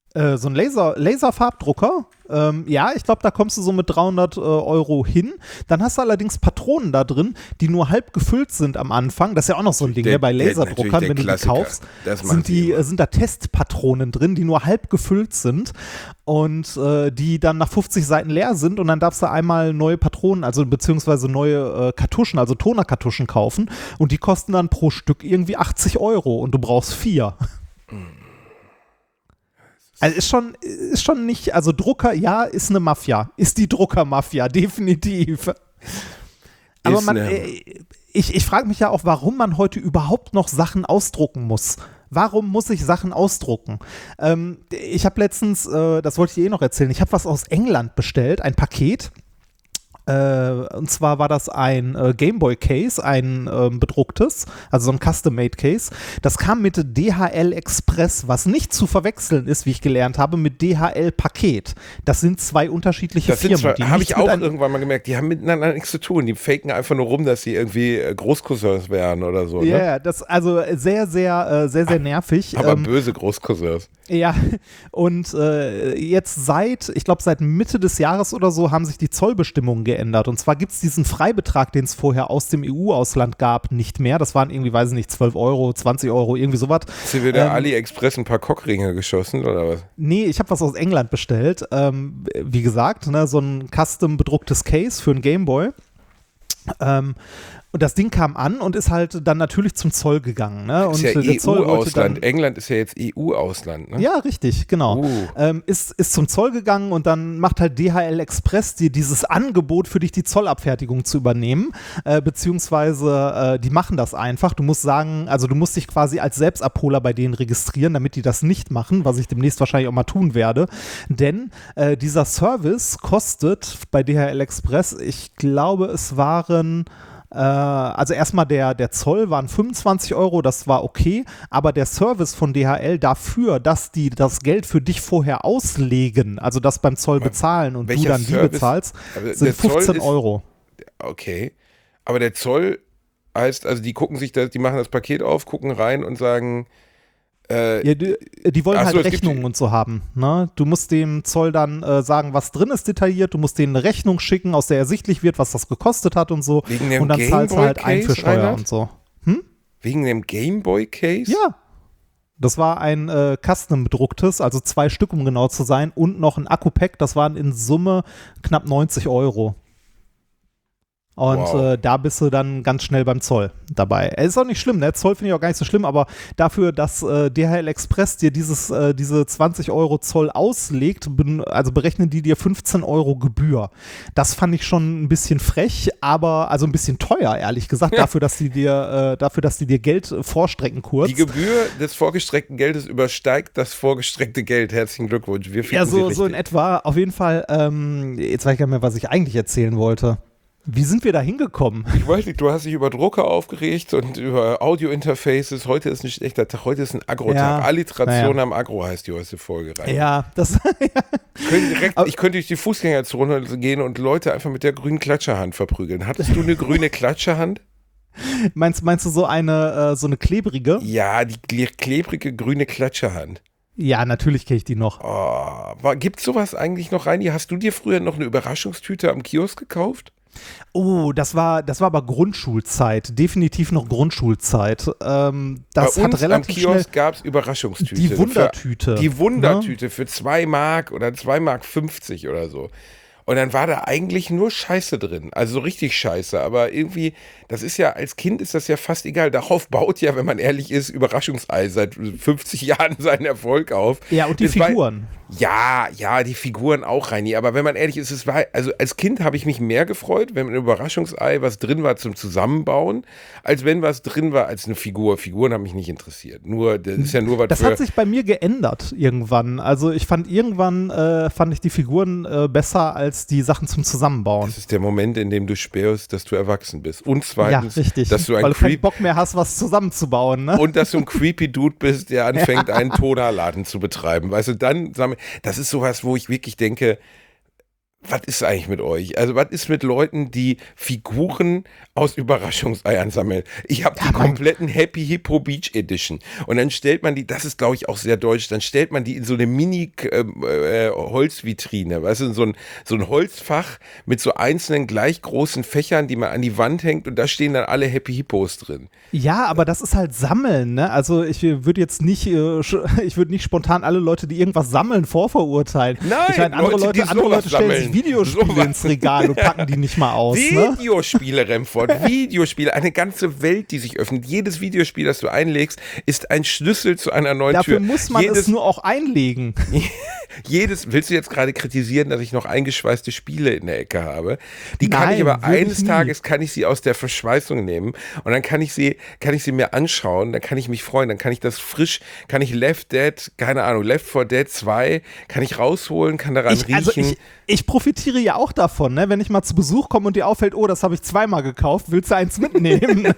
Äh, so ein Laser, Laserfarbdrucker, ähm, ja, ich glaube, da kommst du so mit dreihundert äh, Euro hin. Dann hast du allerdings Patronen da drin, die nur halb gefüllt sind am Anfang. Das ist ja auch noch so ein Ding, Der- ne? Bei der- Laserdruckern, natürlich der wenn du die Klassiker. kaufst, Das machen sind, sie die, immer. äh, sind da Testpatronen drin, die nur halb gefüllt sind und äh, die dann nach fünfzig Seiten leer sind und dann darfst du einmal neue Patronen, also beziehungsweise neue äh, Kartuschen, also Tonerkartuschen kaufen und die kosten dann pro Stück irgendwie achtzig Euro und du brauchst vier. Also ist schon, ist schon nicht, also Drucker, ja, ist eine Mafia. Ist die Druckermafia, definitiv. Aber Ist man, eine- äh, ich, ich frage mich ja auch, warum man heute überhaupt noch Sachen ausdrucken muss. Warum muss ich Sachen ausdrucken? Ähm, ich habe letztens, äh, das wollte ich dir eh noch erzählen, ich habe was aus England bestellt, ein Paket. Äh, und zwar war das ein äh, Gameboy-Case, ein ähm, bedrucktes, also so ein Custom-Made-Case. Das kam mit D H L Express, was nicht zu verwechseln ist, wie ich gelernt habe, mit D H L Paket. Das sind zwei unterschiedliche Das sind Firmen. die zwar, habe nichts ich auch mit ein- irgendwann mal gemerkt, die haben miteinander nichts zu tun. Die faken einfach nur rum, dass sie irgendwie äh, Großcousins wären oder so. Ja, Ne? yeah, das also sehr, sehr, äh, sehr, sehr nervig. Aber Ähm, böse Großcousins. Ja, und äh, jetzt seit, ich glaube seit Mitte des Jahres oder so, haben sich die Zollbestimmungen geändert. Und zwar gibt es diesen Freibetrag, den es vorher aus dem E U-Ausland gab, nicht mehr. Das waren irgendwie, weiß ich nicht, zwölf Euro, zwanzig Euro, irgendwie sowas. Hast du wieder Ähm, AliExpress ein paar Cockringe geschossen oder was? Nee, ich habe was aus England bestellt. Ähm, wie gesagt, ne, so ein custom bedrucktes Case für ein Gameboy. Ähm, und das Ding kam an und ist halt dann natürlich zum Zoll gegangen. Ne? Und Ist ja äh, der Zoll wollte dann, E U-Ausland. England ist ja jetzt E U-Ausland, ne? Ja, richtig, genau. Uh. Ähm, ist, ist zum Zoll gegangen und dann macht halt D H L Express dir dieses Angebot für dich, die Zollabfertigung zu übernehmen, äh, beziehungsweise äh, die machen das einfach. Du musst sagen, also du musst dich quasi als Selbstabholer bei denen registrieren, damit die das nicht machen, was ich demnächst wahrscheinlich auch mal tun werde. Denn äh, dieser Service kostet bei D H L Express, ich glaube, es waren also erstmal der, der Zoll waren fünfundzwanzig Euro, das war okay, aber der Service von D H L dafür, dass die das Geld für dich vorher auslegen, also das beim Zoll bezahlen und du Welcher dann die Service? bezahlst, Also sind der Zoll fünfzehn ist- Euro. Okay. Aber der Zoll heißt, also die gucken sich das, die machen das Paket auf, gucken rein und sagen, äh, Ja, die, die wollen Ach so, halt es gibt- Rechnungen und so haben. Ne? Du musst dem Zoll dann äh, sagen, was drin ist detailliert, du musst denen eine Rechnung schicken, aus der ersichtlich wird, was das gekostet hat und so. Wegen dem Und dann zahlst du halt Gameboy ein für Case, Steuer Reinhard? und so. wegen dem Gameboy-Case? Ja. Das war ein äh, Custom bedrucktes, also zwei Stück, um genau zu sein, und noch ein Akku-Pack, das waren in Summe knapp neunzig Euro. Und Wow. äh, da bist du dann ganz schnell beim Zoll dabei. Es ist auch nicht schlimm, ne? Zoll finde ich auch gar nicht so schlimm, aber dafür, dass äh, D H L Express dir dieses, äh, diese zwanzig Euro Zoll auslegt, ben, also berechnen die dir fünfzehn Euro Gebühr. Das fand ich schon ein bisschen frech, aber also ein bisschen teuer, ehrlich gesagt, Ja. dafür, dass die dir, äh, dafür, dass die dir Geld vorstrecken kurz. Die Gebühr des vorgestreckten Geldes übersteigt das vorgestreckte Geld. Herzlichen Glückwunsch. Wir Ja, finden so, Sie so in richtig. etwa. Auf jeden Fall, ähm, jetzt weiß ich gar nicht mehr, was ich eigentlich erzählen wollte. Wie sind wir da hingekommen? Ich weiß nicht, du hast dich über Drucker aufgeregt und über Audio-Interfaces. Heute ist ein schlechter Tag, heute ist ein Agro-Tag. Ja. Alliteration Naja. am Agro heißt die heutige Folge rein. Ja, das, Ich könnte, direkt, Aber- ich könnte durch die Fußgängerzone gehen und Leute einfach mit der grünen Klatscherhand verprügeln. Hattest du eine grüne Klatscherhand? meinst, meinst du so eine, äh, so eine klebrige? Ja, die kle- klebrige grüne Klatscherhand. Ja, natürlich kenne ich die noch. Oh, gibt sowas eigentlich noch rein? Hast du dir früher noch eine Überraschungstüte am Kiosk gekauft? Oh, das war, das war aber Grundschulzeit. Definitiv noch Grundschulzeit. Ähm, das Bei uns hat relativ am schnell Kiosk gab es Überraschungstüte. die Wundertüte. Für, die ne? Wundertüte für zwei Mark oder zwei Mark fünfzig oder so. Und dann war da eigentlich nur Scheiße drin. Also so richtig Scheiße. Aber irgendwie, das ist ja, als Kind ist das ja fast egal. Darauf baut ja, wenn man ehrlich ist, Überraschungsei seit fünfzig Jahren seinen Erfolg auf. Ja, und die Das war- Figuren. Ja, ja, die Figuren auch, Reini. Aber wenn man ehrlich ist, es war, also als Kind habe ich mich mehr gefreut, wenn ein Überraschungsei was drin war zum Zusammenbauen, als wenn was drin war als eine Figur. Figuren haben mich nicht interessiert. Nur, das ist ja nur was Das für. hat sich bei mir geändert irgendwann. Also ich fand irgendwann, äh, fand ich die Figuren äh, besser als die Sachen zum Zusammenbauen. Das ist der Moment, in dem du spürst, dass du erwachsen bist. Und zweitens, ja, richtig. dass du ein Weil du keinen Creep Bock mehr hast, was zusammenzubauen. Ne? und dass du ein creepy Dude bist, der anfängt, einen Tonerladen zu betreiben. Weißt du, dann, sag mal, das ist sowas, wo ich wirklich denke, was ist eigentlich mit euch? Also, was ist mit Leuten, die Figuren aus Überraschungseiern sammeln? Ich habe die kompletten Happy Hippo Beach Edition. Und dann stellt man die, das ist, glaube ich, auch sehr deutsch, dann stellt man die in so eine Mini-Holzvitrine, äh, weißt du, in so ein, so ein Holzfach mit so einzelnen gleich großen Fächern, die man an die Wand hängt und da stehen dann alle Happy Hippos drin. Ja, aber das ist halt Sammeln, ne? Also ich würde jetzt nicht, äh, ich würde nicht spontan alle Leute, die irgendwas sammeln, vorverurteilen. Nein, ich meine, andere Leute, Leute, die andere sowas Leute stellen sammeln. sich Videospiele Sowas. ins Regal und packen die nicht mal aus, ne? Videospiele, Remford, Videospiele, eine ganze Welt, die sich öffnet. Jedes Videospiel, das du einlegst, ist ein Schlüssel zu einer neuen Dafür Tür. muss man jedes, es nur auch einlegen. Jedes, willst du jetzt gerade kritisieren, dass ich noch eingeschweißte Spiele in der Ecke habe? Die kann Nein, ich aber würde ich eines nie. Tages, kann ich sie aus der Verschweißung nehmen und dann kann ich sie, kann ich sie mir anschauen, dann kann ich mich freuen, dann kann ich das frisch, kann ich Left Dead, keine Ahnung, Left four Dead zwei, kann ich rausholen, kann daran Ich, riechen. also ich, ich profitiere ja auch davon, ne? Wenn ich mal zu Besuch komme und dir auffällt, oh, das habe ich zweimal gekauft, willst du eins mitnehmen?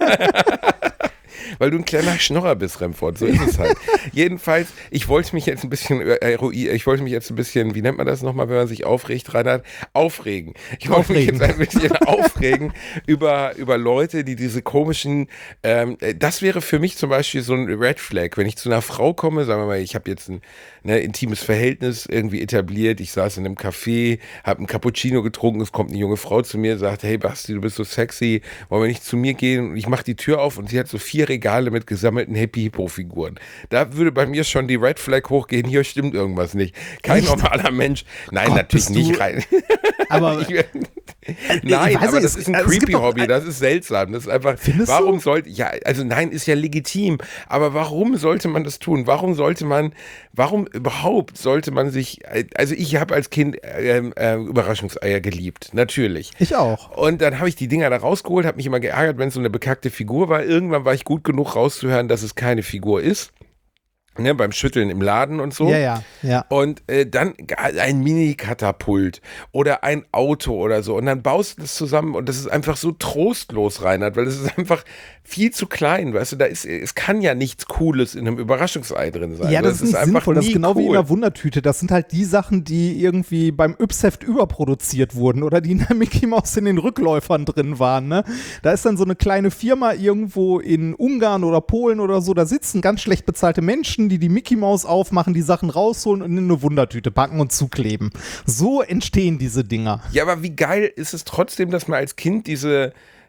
Weil du ein kleiner Schnorrer bist, Remford, so ist es halt. Jedenfalls, ich wollte mich jetzt ein bisschen, äh, ich wollte mich jetzt ein bisschen, wie nennt man das nochmal, wenn man sich aufregt, Reinhard? Aufregen. Ich wollte mich Aufregen. jetzt ein bisschen aufregen über, über Leute, die diese komischen, ähm, das wäre für mich zum Beispiel so ein Red Flag, wenn ich zu einer Frau komme, sagen wir mal, ich habe jetzt ein ne, intimes Verhältnis irgendwie etabliert, ich saß in einem Café, habe einen Cappuccino getrunken, es kommt eine junge Frau zu mir, sagt, hey Basti, du bist so sexy, wollen wir nicht zu mir gehen? Und ich mache die Tür auf und sie hat so vier Regale mit gesammelten Happy Hippo Figuren. Da würde bei mir schon die Red Flag hochgehen, hier stimmt irgendwas nicht. Kein Echt? normaler Mensch. Nein, Gott, natürlich bist du- nicht rein. Aber Ich, ich nein, weiß aber nicht, das es- ist ein also es gibt creepy doch- Hobby, das ist seltsam. Das ist einfach, Findest warum du? sollte, ja, also nein, ist ja legitim, aber warum sollte man das tun? Warum sollte man, warum überhaupt sollte man sich, also ich habe als Kind ähm, äh, Überraschungseier geliebt, natürlich. ich auch. Und dann habe ich die Dinger da rausgeholt, habe mich immer geärgert, wenn es so eine bekackte Figur war. Irgendwann war ich gut genug rauszuhören, dass es keine Figur ist. Ne, beim Schütteln im Laden und so. Ja, ja, ja. Und äh, dann ein Mini-Katapult oder ein Auto oder so. Und dann baust du das zusammen und das ist einfach so trostlos, Reinhard, weil es ist einfach viel zu klein, weißt du, da ist, es kann ja nichts Cooles in einem Überraschungsei drin sein. Ja, das, ist nicht einfach sinnvoll. Das ist nie genau wie in cool. der Wundertüte. Das sind halt die Sachen, die irgendwie beim Yps-Heft überproduziert wurden oder die in der Mickey Mouse in den Rückläufern drin waren. Ne? Da ist dann so eine kleine Firma irgendwo in Ungarn oder Polen oder so. Da sitzen ganz schlecht bezahlte Menschen, die die Mickey Mouse aufmachen, die Sachen rausholen und in eine Wundertüte packen und zukleben. So entstehen diese Dinger. Ja, aber wie geil ist es trotzdem, dass man als Kind diese,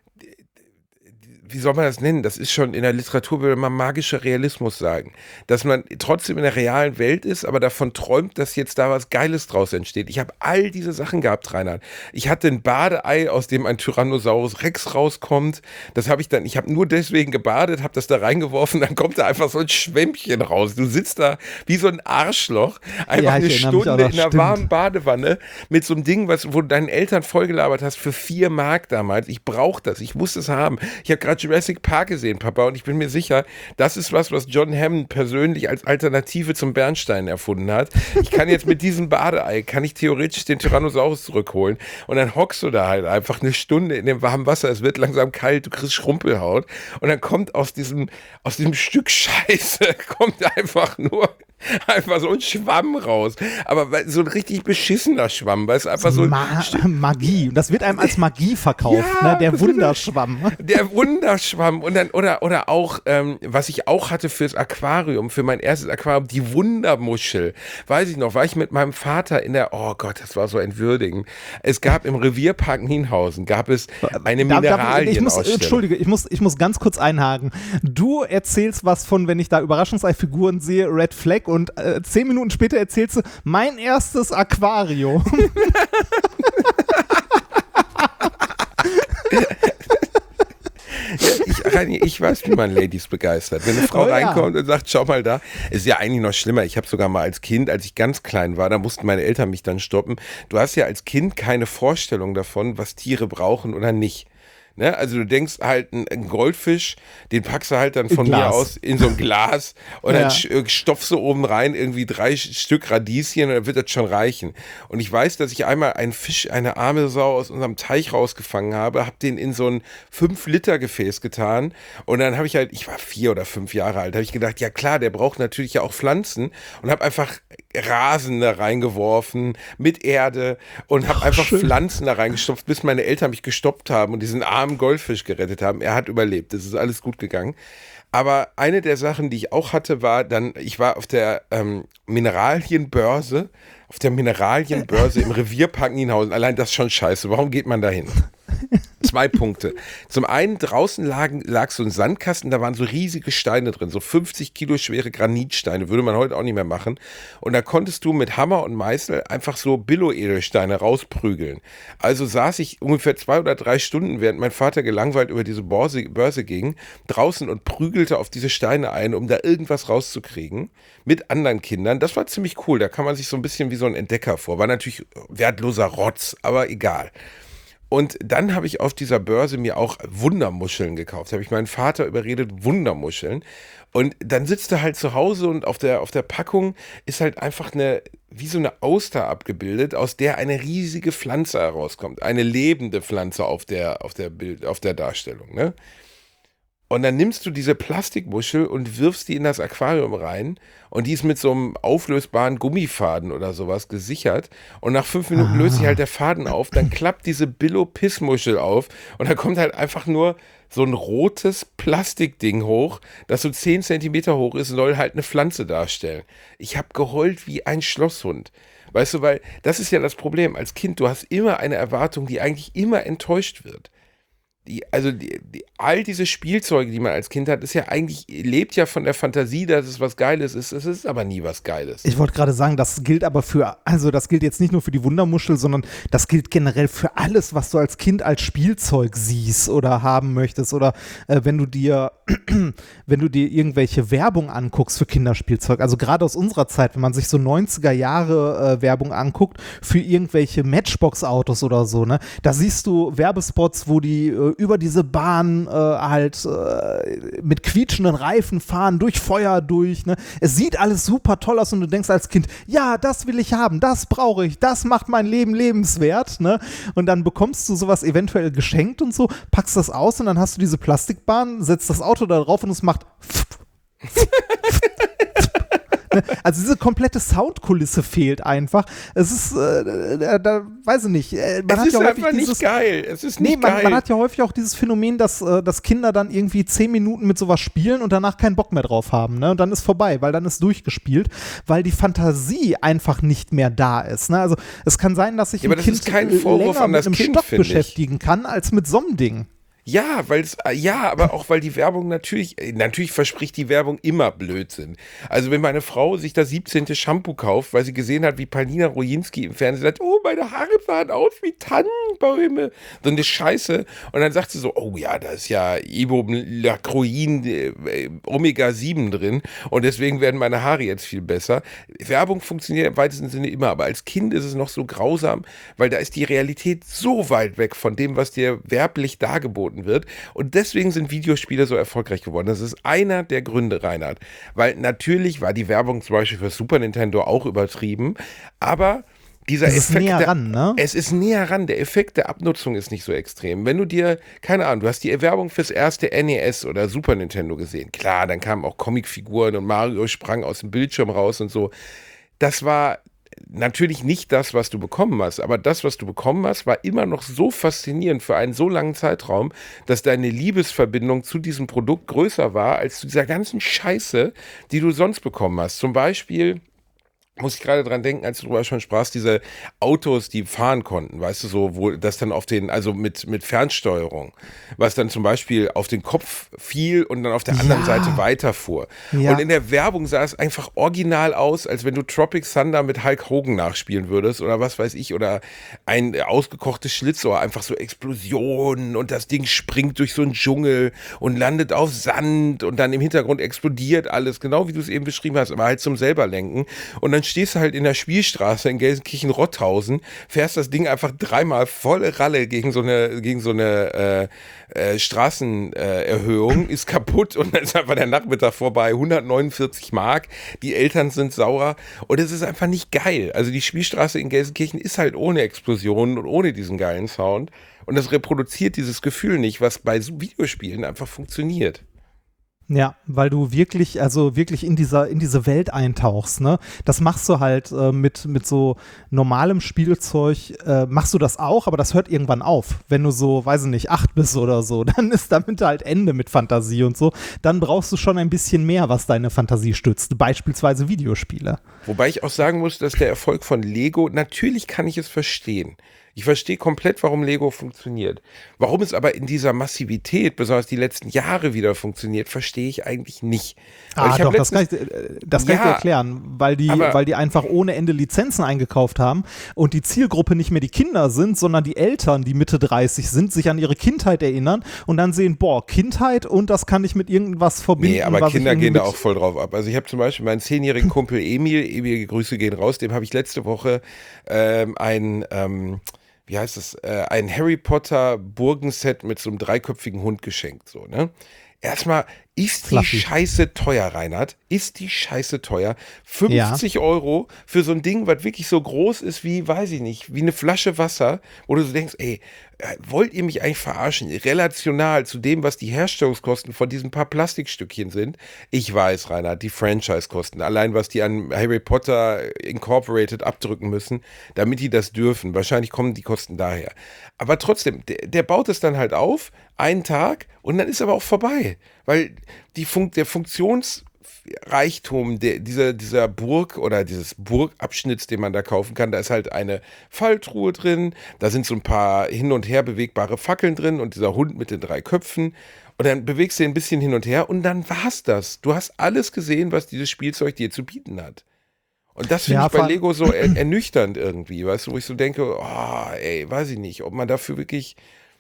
wie soll man das nennen? Das ist schon in der Literatur, würde man magischer Realismus sagen. Dass man trotzdem in der realen Welt ist, aber davon träumt, dass jetzt da was Geiles draus entsteht. Ich habe all diese Sachen gehabt, Reinhard. Ich hatte ein Badeei, aus dem ein Tyrannosaurus Rex rauskommt. Das habe ich dann, ich habe nur deswegen gebadet, habe das da reingeworfen, dann kommt da einfach so ein Schwämmchen raus. Du sitzt da wie so ein Arschloch, einfach Ja, ich eine erinnere mich Stunde auch noch, in einer stimmt. warmen Badewanne mit so einem Ding, was, wo du deinen Eltern vollgelabert hast für vier Mark damals. Ich brauche das, ich muss es haben. Ich habe gerade Jurassic Park gesehen, Papa, und ich bin mir sicher, das ist was, was John Hammond persönlich als Alternative zum Bernstein erfunden hat. Ich kann jetzt mit diesem Badeei, kann ich theoretisch den Tyrannosaurus zurückholen und dann hockst du da halt einfach eine Stunde in dem warmen Wasser, es wird langsam kalt, du kriegst Schrumpelhaut und dann kommt aus diesem, aus diesem Stück Scheiße, kommt einfach nur einfach so ein Schwamm raus. Aber so ein richtig beschissener Schwamm, weil es einfach so ein Ma Magie. Und das wird einem als Magie verkauft, Ja, ne? Der das wird- Wunderschwamm. Der Wunderschwamm und dann oder oder auch ähm, was ich auch hatte fürs Aquarium, für mein erstes Aquarium, die Wundermuschel. Weiß ich noch, war ich mit meinem Vater in der, oh Gott, das war so entwürdigend. Es gab im Revierpark Nienhausen gab es eine Da- da- ich muss, Mineralienausstellung. Entschuldige, ich muss, ich muss ganz kurz einhaken. Du erzählst was von, wenn ich da Überraschungsei-Figuren sehe, Red Flag und äh, zehn Minuten später erzählst du, mein erstes Aquarium. Ich, Reini, ich weiß, wie man Ladies begeistert. Wenn eine Frau Oh ja. reinkommt und sagt, schau mal da, ist ja eigentlich noch schlimmer. Ich habe sogar mal als Kind, als ich ganz klein war, da mussten meine Eltern mich dann stoppen. Du hast ja als Kind keine Vorstellung davon, was Tiere brauchen oder nicht. Ne? Also du denkst halt, ein, ein Goldfisch, den packst du halt dann von Glas. mir aus in so ein Glas und Ja. dann sch- äh, stopfst du oben rein irgendwie drei Sch- Stück Radieschen und dann wird das schon reichen. Und ich weiß, dass ich einmal einen Fisch, eine arme Sau aus unserem Teich rausgefangen habe, habe den in so ein fünf Liter Gefäß getan und dann habe ich halt, ich war vier oder fünf Jahre alt, habe ich gedacht, ja klar, der braucht natürlich ja auch Pflanzen und habe einfach Rasen da reingeworfen mit Erde und habe einfach schön. Pflanzen da reingestopft, bis meine Eltern mich gestoppt haben und diesen armen Goldfisch gerettet haben. Er hat überlebt, das ist alles gut gegangen. Aber eine der Sachen, die ich auch hatte, war dann, ich war auf der ähm, Mineralienbörse, auf der Mineralienbörse im Revierpark Nienhausen. Allein das ist schon scheiße. Warum geht man da hin? Zwei Punkte. Zum einen, draußen lagen, lag so ein Sandkasten, da waren so riesige Steine drin, so fünfzig Kilo schwere Granitsteine, würde man heute auch nicht mehr machen. Und da konntest du mit Hammer und Meißel einfach so Billo-Edelsteine rausprügeln. Also saß ich ungefähr zwei oder drei Stunden, während mein Vater gelangweilt über diese Börse, Börse ging, draußen und prügelte auf diese Steine ein, um da irgendwas rauszukriegen, mit anderen Kindern. Das war ziemlich cool, da kam man sich so ein bisschen wie so ein Entdecker vor. War natürlich wertloser Rotz, aber egal. Und dann habe ich auf dieser Börse mir auch Wundermuscheln gekauft. Da habe ich meinen Vater überredet, Wundermuscheln. Und dann sitzt er halt zu Hause und auf der, auf der Packung ist halt einfach eine, wie so eine Auster abgebildet, aus der eine riesige Pflanze herauskommt. Eine lebende Pflanze auf der, auf der Bild, auf der Darstellung, ne? Und dann nimmst du diese Plastikmuschel und wirfst die in das Aquarium rein und die ist mit so einem auflösbaren Gummifaden oder sowas gesichert und nach fünf Minuten löst sich halt der Faden auf, dann klappt diese Billo-Pissmuschel auf und da kommt halt einfach nur so ein rotes Plastikding hoch, das so zehn Zentimeter hoch ist und soll halt eine Pflanze darstellen. Ich habe geheult wie ein Schlosshund. Weißt du, weil das ist ja das Problem als Kind, du hast immer eine Erwartung, die eigentlich immer enttäuscht wird. Die, also die, die, all diese Spielzeuge, die man als Kind hat, ist ja eigentlich, lebt ja von der Fantasie, dass es was Geiles ist. Es ist aber nie was Geiles. Ich wollte gerade sagen, das gilt aber für, also das gilt jetzt nicht nur für die Wundermuschel, sondern das gilt generell für alles, was du als Kind als Spielzeug siehst oder haben möchtest. Oder äh, wenn du dir, wenn du dir irgendwelche Werbung anguckst für Kinderspielzeug, also gerade aus unserer Zeit, wenn man sich so neunziger Jahre äh, Werbung anguckt für irgendwelche Matchbox-Autos oder so, ne, da siehst du Werbespots, wo die äh, über diese Bahn äh, halt äh, mit quietschenden Reifen fahren, durch Feuer durch. Ne? Es sieht alles super toll aus und du denkst als Kind, ja, das will ich haben, das brauche ich, das macht mein Leben lebenswert. Ne? Und dann bekommst du sowas eventuell geschenkt und so, packst das aus und dann hast du diese Plastikbahn, setzt das Auto da drauf und es macht also diese komplette Soundkulisse fehlt einfach. Es ist, äh, da, da weiß ich nicht. Man es hat ist ja einfach dieses, nicht geil. Es ist nicht nee, man, geil. man hat ja häufig auch dieses Phänomen, dass, äh, dass Kinder dann irgendwie zehn Minuten mit sowas spielen und danach keinen Bock mehr drauf haben. Ne? Und dann ist vorbei, weil dann ist durchgespielt, weil die Fantasie einfach nicht mehr da ist. Ne? Also es kann sein, dass sich Ja, ein aber das Kind ist kein Vorwurf länger an das mit einem Kind, Stock finde ich. beschäftigen kann, als mit so einem Ding. Ja, weil es, ja, aber auch weil die Werbung natürlich, natürlich verspricht die Werbung immer Blödsinn. Also wenn meine Frau sich das siebzehnte Shampoo kauft, weil sie gesehen hat, wie Paulina Rojinski im Fernsehen sagt, oh, meine Haare sahen aus wie Tannenbäume, so eine Scheiße. Und dann sagt sie so, oh ja, da ist ja Iboglacroin, äh, Omega sieben drin und deswegen werden meine Haare jetzt viel besser. Werbung funktioniert im weitesten Sinne immer, aber als Kind ist es noch so grausam, weil da ist die Realität so weit weg von dem, was dir werblich dargeboten wird. Und deswegen sind Videospiele so erfolgreich geworden. Das ist einer der Gründe, Reinhard. Weil natürlich war die Werbung zum Beispiel für Super Nintendo auch übertrieben, aber dieser Es ist Effekt, näher der, ran, ne? es ist näher ran. Der Effekt der Abnutzung ist nicht so extrem. Wenn du dir, keine Ahnung, du hast die Werbung fürs erste N E S oder Super Nintendo gesehen. Klar, dann kamen auch Comicfiguren und Mario sprang aus dem Bildschirm raus und so. Das war natürlich nicht das, was du bekommen hast, aber das, was du bekommen hast, war immer noch so faszinierend für einen so langen Zeitraum, dass deine Liebesverbindung zu diesem Produkt größer war als zu dieser ganzen Scheiße, die du sonst bekommen hast. Zum Beispiel muss ich gerade dran denken, als du darüber schon sprachst, diese Autos, die fahren konnten, weißt du, so, wo das dann auf den, also mit, mit Fernsteuerung, was dann zum Beispiel auf den Kopf fiel und dann auf der anderen Ja. Seite weiterfuhr. Ja. Und in der Werbung sah es einfach original aus, als wenn du Tropic Thunder mit Hulk Hogan nachspielen würdest oder was weiß ich, oder ein ausgekochtes Schlitzohr, einfach so Explosionen und das Ding springt durch so einen Dschungel und landet auf Sand und dann im Hintergrund explodiert alles, genau wie du es eben beschrieben hast, aber halt zum selber lenken. Und dann stehst du halt in der Spielstraße in Gelsenkirchen-Rotthausen, fährst das Ding einfach dreimal volle Ralle gegen so eine, gegen so eine äh, äh, Straßenerhöhung, ist kaputt und dann ist einfach der Nachmittag vorbei, hundertneunundvierzig Mark, die Eltern sind sauer und es ist einfach nicht geil. Also die Spielstraße in Gelsenkirchen ist halt ohne Explosionen und ohne diesen geilen Sound und das reproduziert dieses Gefühl nicht, was bei so Videospielen einfach funktioniert. Ja, weil du wirklich, also wirklich in dieser, in diese Welt eintauchst, ne? Das machst du halt äh, mit, mit so normalem Spielzeug, äh, machst du das auch, aber das hört irgendwann auf. Wenn du so, weiß ich nicht, acht bist oder so, dann ist damit halt Ende mit Fantasie und so. Dann brauchst du schon ein bisschen mehr, was deine Fantasie stützt, beispielsweise Videospiele. Wobei ich auch sagen muss, dass der Erfolg von Lego, natürlich kann ich es verstehen. Ich verstehe komplett, warum Lego funktioniert. Warum es aber in dieser Massivität, besonders die letzten Jahre wieder funktioniert, verstehe ich eigentlich nicht. Weil Ah, ich doch, hab das kann letztens- ich, das kann ich dir Ja, erklären, weil die, aber- weil die einfach ohne Ende Lizenzen eingekauft haben und die Zielgruppe nicht mehr die Kinder sind, sondern die Eltern, die Mitte dreißig sind, sich an ihre Kindheit erinnern und dann sehen, boah, Kindheit und das kann ich mit irgendwas verbinden. Nee, aber was ich Kinder irgendwie gehen da mit- auch voll drauf ab. Also ich habe zum Beispiel meinen zehnjährigen Kumpel Emil, ewige Grüße gehen raus, dem habe ich letzte Woche ähm, ein, ähm, wie heißt es, äh, ein Harry Potter Burgenset mit so einem dreiköpfigen Hund geschenkt. So, ne? Erstmal, ist die Fluffy. Scheiße teuer, Reinhard? Ist die Scheiße teuer? fünfzig Euro für so ein Ding, was wirklich so groß ist wie, weiß ich nicht, wie eine Flasche Wasser, wo du so denkst, ey, äh, wollt ihr mich eigentlich verarschen? Relational zu dem, was die Herstellungskosten von diesen paar Plastikstückchen sind. Ich weiß, Reinhard, die Franchise-Kosten, allein was die an Harry Potter Incorporated abdrücken müssen, damit die das dürfen. Wahrscheinlich kommen die Kosten daher. Aber trotzdem, der, der baut es dann halt auf, einen Tag, und dann ist aber auch vorbei. Weil die Fun- der Funktionsreichtum der, dieser, dieser Burg oder dieses Burgabschnitts, den man da kaufen kann, da ist halt eine Falltruhe drin, da sind so ein paar hin und her bewegbare Fackeln drin und dieser Hund mit den drei Köpfen. Und dann bewegst du ihn ein bisschen hin und her und dann war's das. Du hast alles gesehen, was dieses Spielzeug dir zu bieten hat. Und das finde Ja, ich bei vor- Lego so er, ernüchternd irgendwie, weißt du, wo ich so denke, oh, ey, weiß ich nicht, ob man dafür wirklich,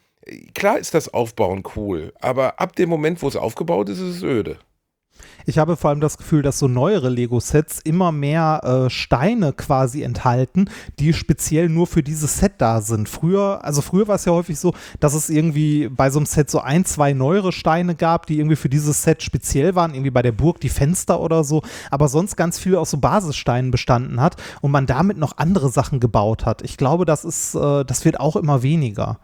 klar ist das Aufbauen cool, aber ab dem Moment, wo es aufgebaut ist, ist es öde. Ich habe vor allem das Gefühl, dass so neuere Lego-Sets immer mehr äh, Steine quasi enthalten, die speziell nur für dieses Set da sind. Früher, also früher war es ja häufig so, dass es irgendwie bei so einem Set so ein, zwei neuere Steine gab, die irgendwie für dieses Set speziell waren, irgendwie bei der Burg die Fenster oder so, aber sonst ganz viel aus so Basissteinen bestanden hat und man damit noch andere Sachen gebaut hat. Ich glaube, das ist, äh, das wird auch immer weniger.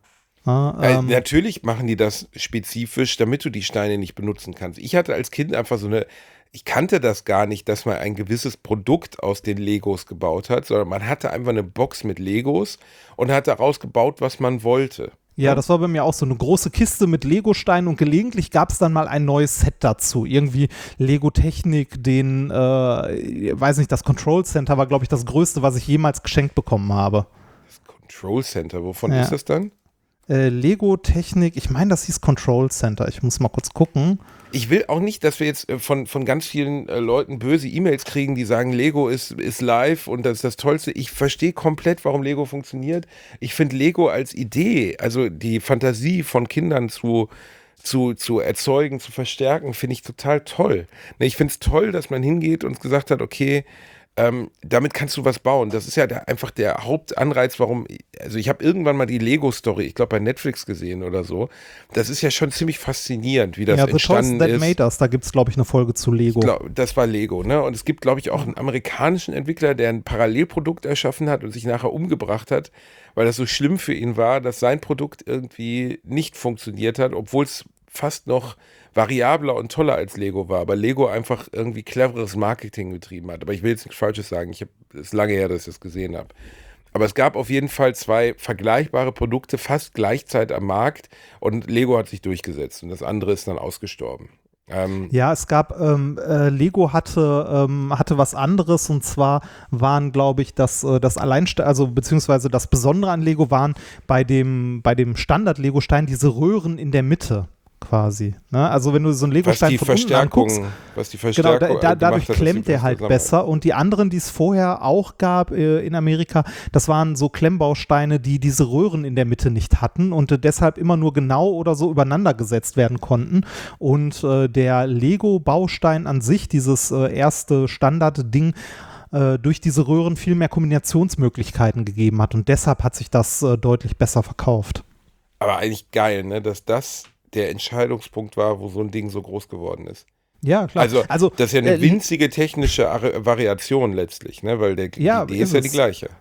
Ja, Äh, ähm, natürlich machen die das spezifisch, damit du die Steine nicht benutzen kannst. Ich hatte als Kind einfach so eine, ich kannte das gar nicht, dass man ein gewisses Produkt aus den Legos gebaut hat, sondern man hatte einfach eine Box mit Legos und hat daraus gebaut, was man wollte. Ja, das war bei mir auch so eine große Kiste mit Lego-Steinen und gelegentlich gab es dann mal ein neues Set dazu. Irgendwie Lego-Technik, den, äh, weiß nicht, das Control Center war, glaube ich, das größte, was ich jemals geschenkt bekommen habe. Das Control Center, wovon Ja. ist das dann? Äh, Lego-Technik, ich meine, das hieß Control Center. Ich muss mal kurz gucken. Ich will auch nicht, dass wir jetzt äh, von, von ganz vielen äh, Leuten böse E-Mails kriegen, die sagen, Lego ist, ist live und das ist das Tollste. Ich verstehe komplett, warum Lego funktioniert. Ich finde Lego als Idee, also die Fantasie von Kindern zu, zu, zu erzeugen, zu verstärken, finde ich total toll. Ne, ich finde es toll, dass man hingeht und gesagt hat, okay, Ähm, damit kannst du was bauen. Das ist ja der, einfach der Hauptanreiz, warum, also ich habe irgendwann mal die Lego-Story, ich glaube bei Netflix gesehen oder so. Das ist ja schon ziemlich faszinierend, wie das Ja, The Toys entstanden That ist. Made Us, da gibt es, glaube ich, eine Folge zu Lego. Ich glaub, das war Lego, ne? Und es gibt, glaube ich, auch einen amerikanischen Entwickler, der ein Parallelprodukt erschaffen hat und sich nachher umgebracht hat, weil das so schlimm für ihn war, dass sein Produkt irgendwie nicht funktioniert hat, obwohl es fast noch variabler und toller als Lego war, aber Lego einfach irgendwie cleveres Marketing betrieben hat. Aber ich will jetzt nichts Falsches sagen, ich habe es ist lange her, dass ich das gesehen habe. Aber es gab auf jeden Fall zwei vergleichbare Produkte fast gleichzeitig am Markt und Lego hat sich durchgesetzt und das andere ist dann ausgestorben. Ähm, Ja, es gab, ähm, äh, Lego hatte, ähm, hatte was anderes und zwar waren, glaube ich, das, äh, das Alleinste also beziehungsweise das Besondere an Lego waren bei dem, bei dem Standard-Lego-Stein diese Röhren in der Mitte quasi. Ne? Also wenn du so einen was Lego-Stein die von unten Verstärkung, anguckst, was die genau, Verstärkung da, da, äh, gemacht dadurch hat, dass klemmt die der halt zusammen- besser und die anderen, die es vorher auch gab äh, in Amerika, das waren so Klemmbausteine, die diese Röhren in der Mitte nicht hatten und äh, deshalb immer nur genau oder so übereinander gesetzt werden konnten und äh, der Lego-Baustein an sich, dieses äh, erste Standard-Ding, äh, durch diese Röhren viel mehr Kombinationsmöglichkeiten gegeben hat und deshalb hat sich das äh, deutlich besser verkauft. Aber eigentlich geil, ne, dass das der Entscheidungspunkt war, wo so ein Ding so groß geworden ist. Ja, klar. Also, das ist ja eine äh, winzige technische Ar- Variation letztlich, ne, weil der, Ja, die Idee ist ist ja die es. gleiche.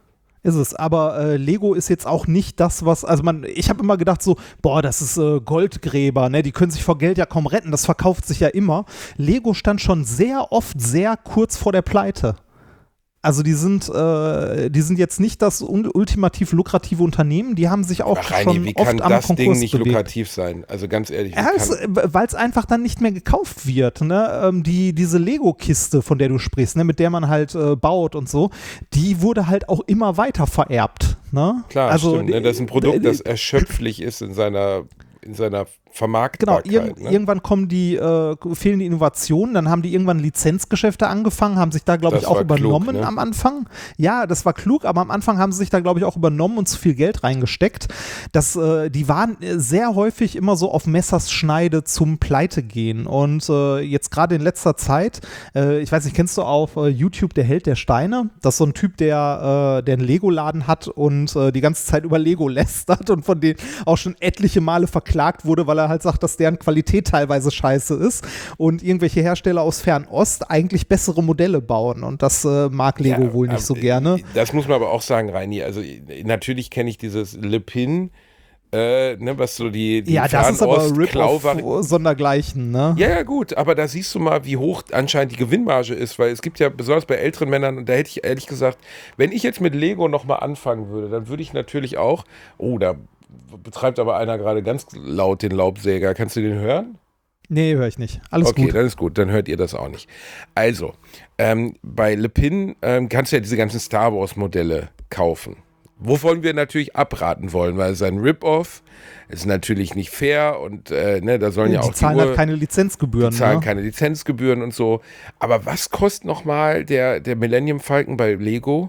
Ist es, aber äh, Lego ist jetzt auch nicht das, was, also man, ich habe immer gedacht so, boah, das ist äh, Goldgräber, ne, die können sich vor Geld ja kaum retten, das verkauft sich ja immer. Lego stand schon sehr oft sehr kurz vor der Pleite. Also die sind, äh, die sind jetzt nicht das un- ultimativ lukrative Unternehmen, die haben sich auch Ach, Reini, schon wie oft kann am das Konkurs Ding nicht bewegt. lukrativ sein? Also ganz ehrlich. wie Ja, kann- weil es einfach dann nicht mehr gekauft wird. Ne? Ähm, die, diese Lego-Kiste, von der du sprichst, ne? mit der man halt äh, baut und so, die wurde halt auch immer weiter vererbt. Ne? Klar, also, stimmt. Ne? Das ist ein Produkt, die- das erschöpflich ist in seiner, in seiner Genau, Vermarktbarkeit. irg ne? irgendwann kommen die, äh, fehlen die Innovationen, dann haben die irgendwann Lizenzgeschäfte angefangen, haben sich da, glaube ich, Das auch war übernommen klug, ne? am Anfang. Ja, das war klug, aber am Anfang haben sie sich da, glaube ich, auch übernommen und zu viel Geld reingesteckt. Das, äh, die waren äh, sehr häufig immer so auf Messers Schneide zum Pleite gehen. Und äh, jetzt gerade in letzter Zeit, äh, ich weiß nicht, kennst du auf äh, YouTube der Held der Steine? Das ist so ein Typ, der, äh, der einen Lego-Laden hat und äh, die ganze Zeit über Lego lästert und von denen auch schon etliche Male verklagt wurde, weil er halt sagt, dass deren Qualität teilweise scheiße ist und irgendwelche Hersteller aus Fernost eigentlich bessere Modelle bauen und das äh, mag Lego Ja, wohl nicht aber, so gerne. Das muss man aber auch sagen, Reini. Also natürlich kenne ich dieses Le Pin, äh, ne, was so die, die Ja, das ist aber Rip-Off Klauvari- sondergleichen, ne? Ja, ja, gut, aber da siehst du mal, wie hoch anscheinend die Gewinnmarge ist, weil es gibt ja besonders bei älteren Männern, und da hätte ich ehrlich gesagt, wenn ich jetzt mit Lego nochmal anfangen würde, dann würde ich natürlich auch, oh, da betreibt aber einer gerade ganz laut den Laubsäger, kannst du den hören? Nee, höre ich nicht. Alles Okay, gut. dann ist gut, dann hört ihr das auch nicht. Also, ähm, bei Le Pin ähm, kannst du ja diese ganzen Star Wars Modelle kaufen. Wovon wir natürlich abraten wollen, weil es ist ein Rip-Off, ist natürlich nicht fair und äh, ne, da sollen ja die auch zahlen die Uhr, halt keine Lizenzgebühren. die zahlen Ne? keine Lizenzgebühren und so. Aber was kostet nochmal der, der Millennium Falcon bei Lego?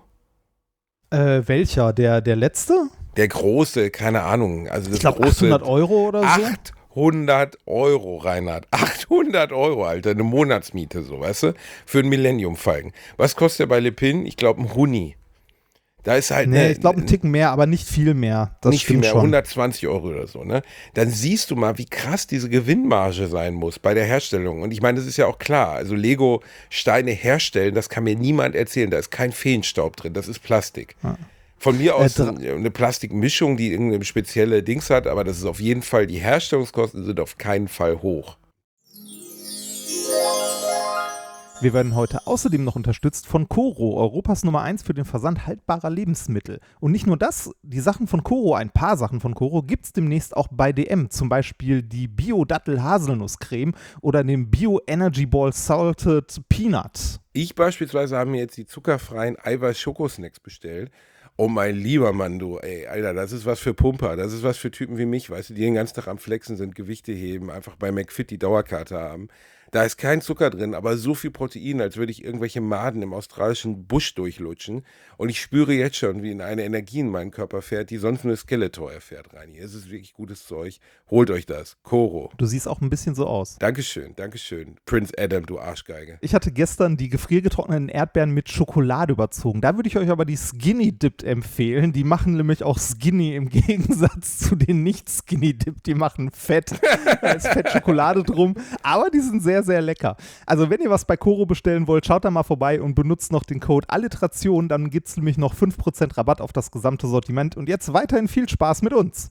Äh, welcher? Der, der letzte? Der große, keine Ahnung. Also das Ich glaube große, achthundert Euro oder so. achthundert Euro, Reinhard. achthundert Euro, Alter. Eine Monatsmiete, so, weißt du? Für einen Millennium Falcon. Was kostet der bei Le Pin? Ich glaube, ein Huni. Da ist halt Nee, ne, ich glaube einen Ticken mehr, aber nicht viel mehr. Das nicht viel stimmt mehr, schon. hundertzwanzig Euro oder so, ne? Dann siehst du mal, wie krass diese Gewinnmarge sein muss bei der Herstellung. Und ich meine, das ist ja auch klar. Also Lego Steine herstellen, das kann mir niemand erzählen. Da ist kein Feenstaub drin, das ist Plastik. Ja. Von mir aus Äh, eine Plastikmischung, die irgendeine spezielle Dings hat, aber das ist auf jeden Fall, die Herstellungskosten sind auf keinen Fall hoch. Wir werden heute außerdem noch unterstützt von Koro, Europas Nummer eins für den Versand haltbarer Lebensmittel. Und nicht nur das, die Sachen von Koro, ein paar Sachen von Koro, gibt es demnächst auch bei D M. Zum Beispiel die Bio-Dattel-Haselnuss-Creme oder den Bio-Energy Ball Salted Peanut. Ich beispielsweise habe mir jetzt die zuckerfreien Eiweiß-Schokosnacks bestellt. Oh mein lieber Mann, du, ey, Alter, das ist was für Pumper, das ist was für Typen wie mich, weißt du, die den ganzen Tag am Flexen sind, Gewichte heben, einfach bei McFit die Dauerkarte haben. Da ist kein Zucker drin, aber so viel Protein, als würde ich irgendwelche Maden im australischen Busch durchlutschen. Und ich spüre jetzt schon, wie eine Energie in meinen Körper fährt, die sonst nur Skeletor erfährt, Reini. Es ist wirklich gutes Zeug. Holt euch das. Koro. Du siehst auch ein bisschen so aus. Dankeschön, Dankeschön. Prince Adam, du Arschgeige. Ich hatte gestern die gefriergetrockneten Erdbeeren mit Schokolade überzogen. Da würde ich euch aber die Skinny Dipped empfehlen. Die machen nämlich auch Skinny im Gegensatz zu den nicht Skinny Dipped. Die machen Fett. Da ist Fett Schokolade drum. Aber die sind sehr, sehr lecker. Also wenn ihr was bei Koro bestellen wollt, schaut da mal vorbei und benutzt noch den Code Alliteration. Dann gibt es nämlich noch fünf Prozent Rabatt auf das gesamte Sortiment. Und jetzt weiterhin viel Spaß mit uns.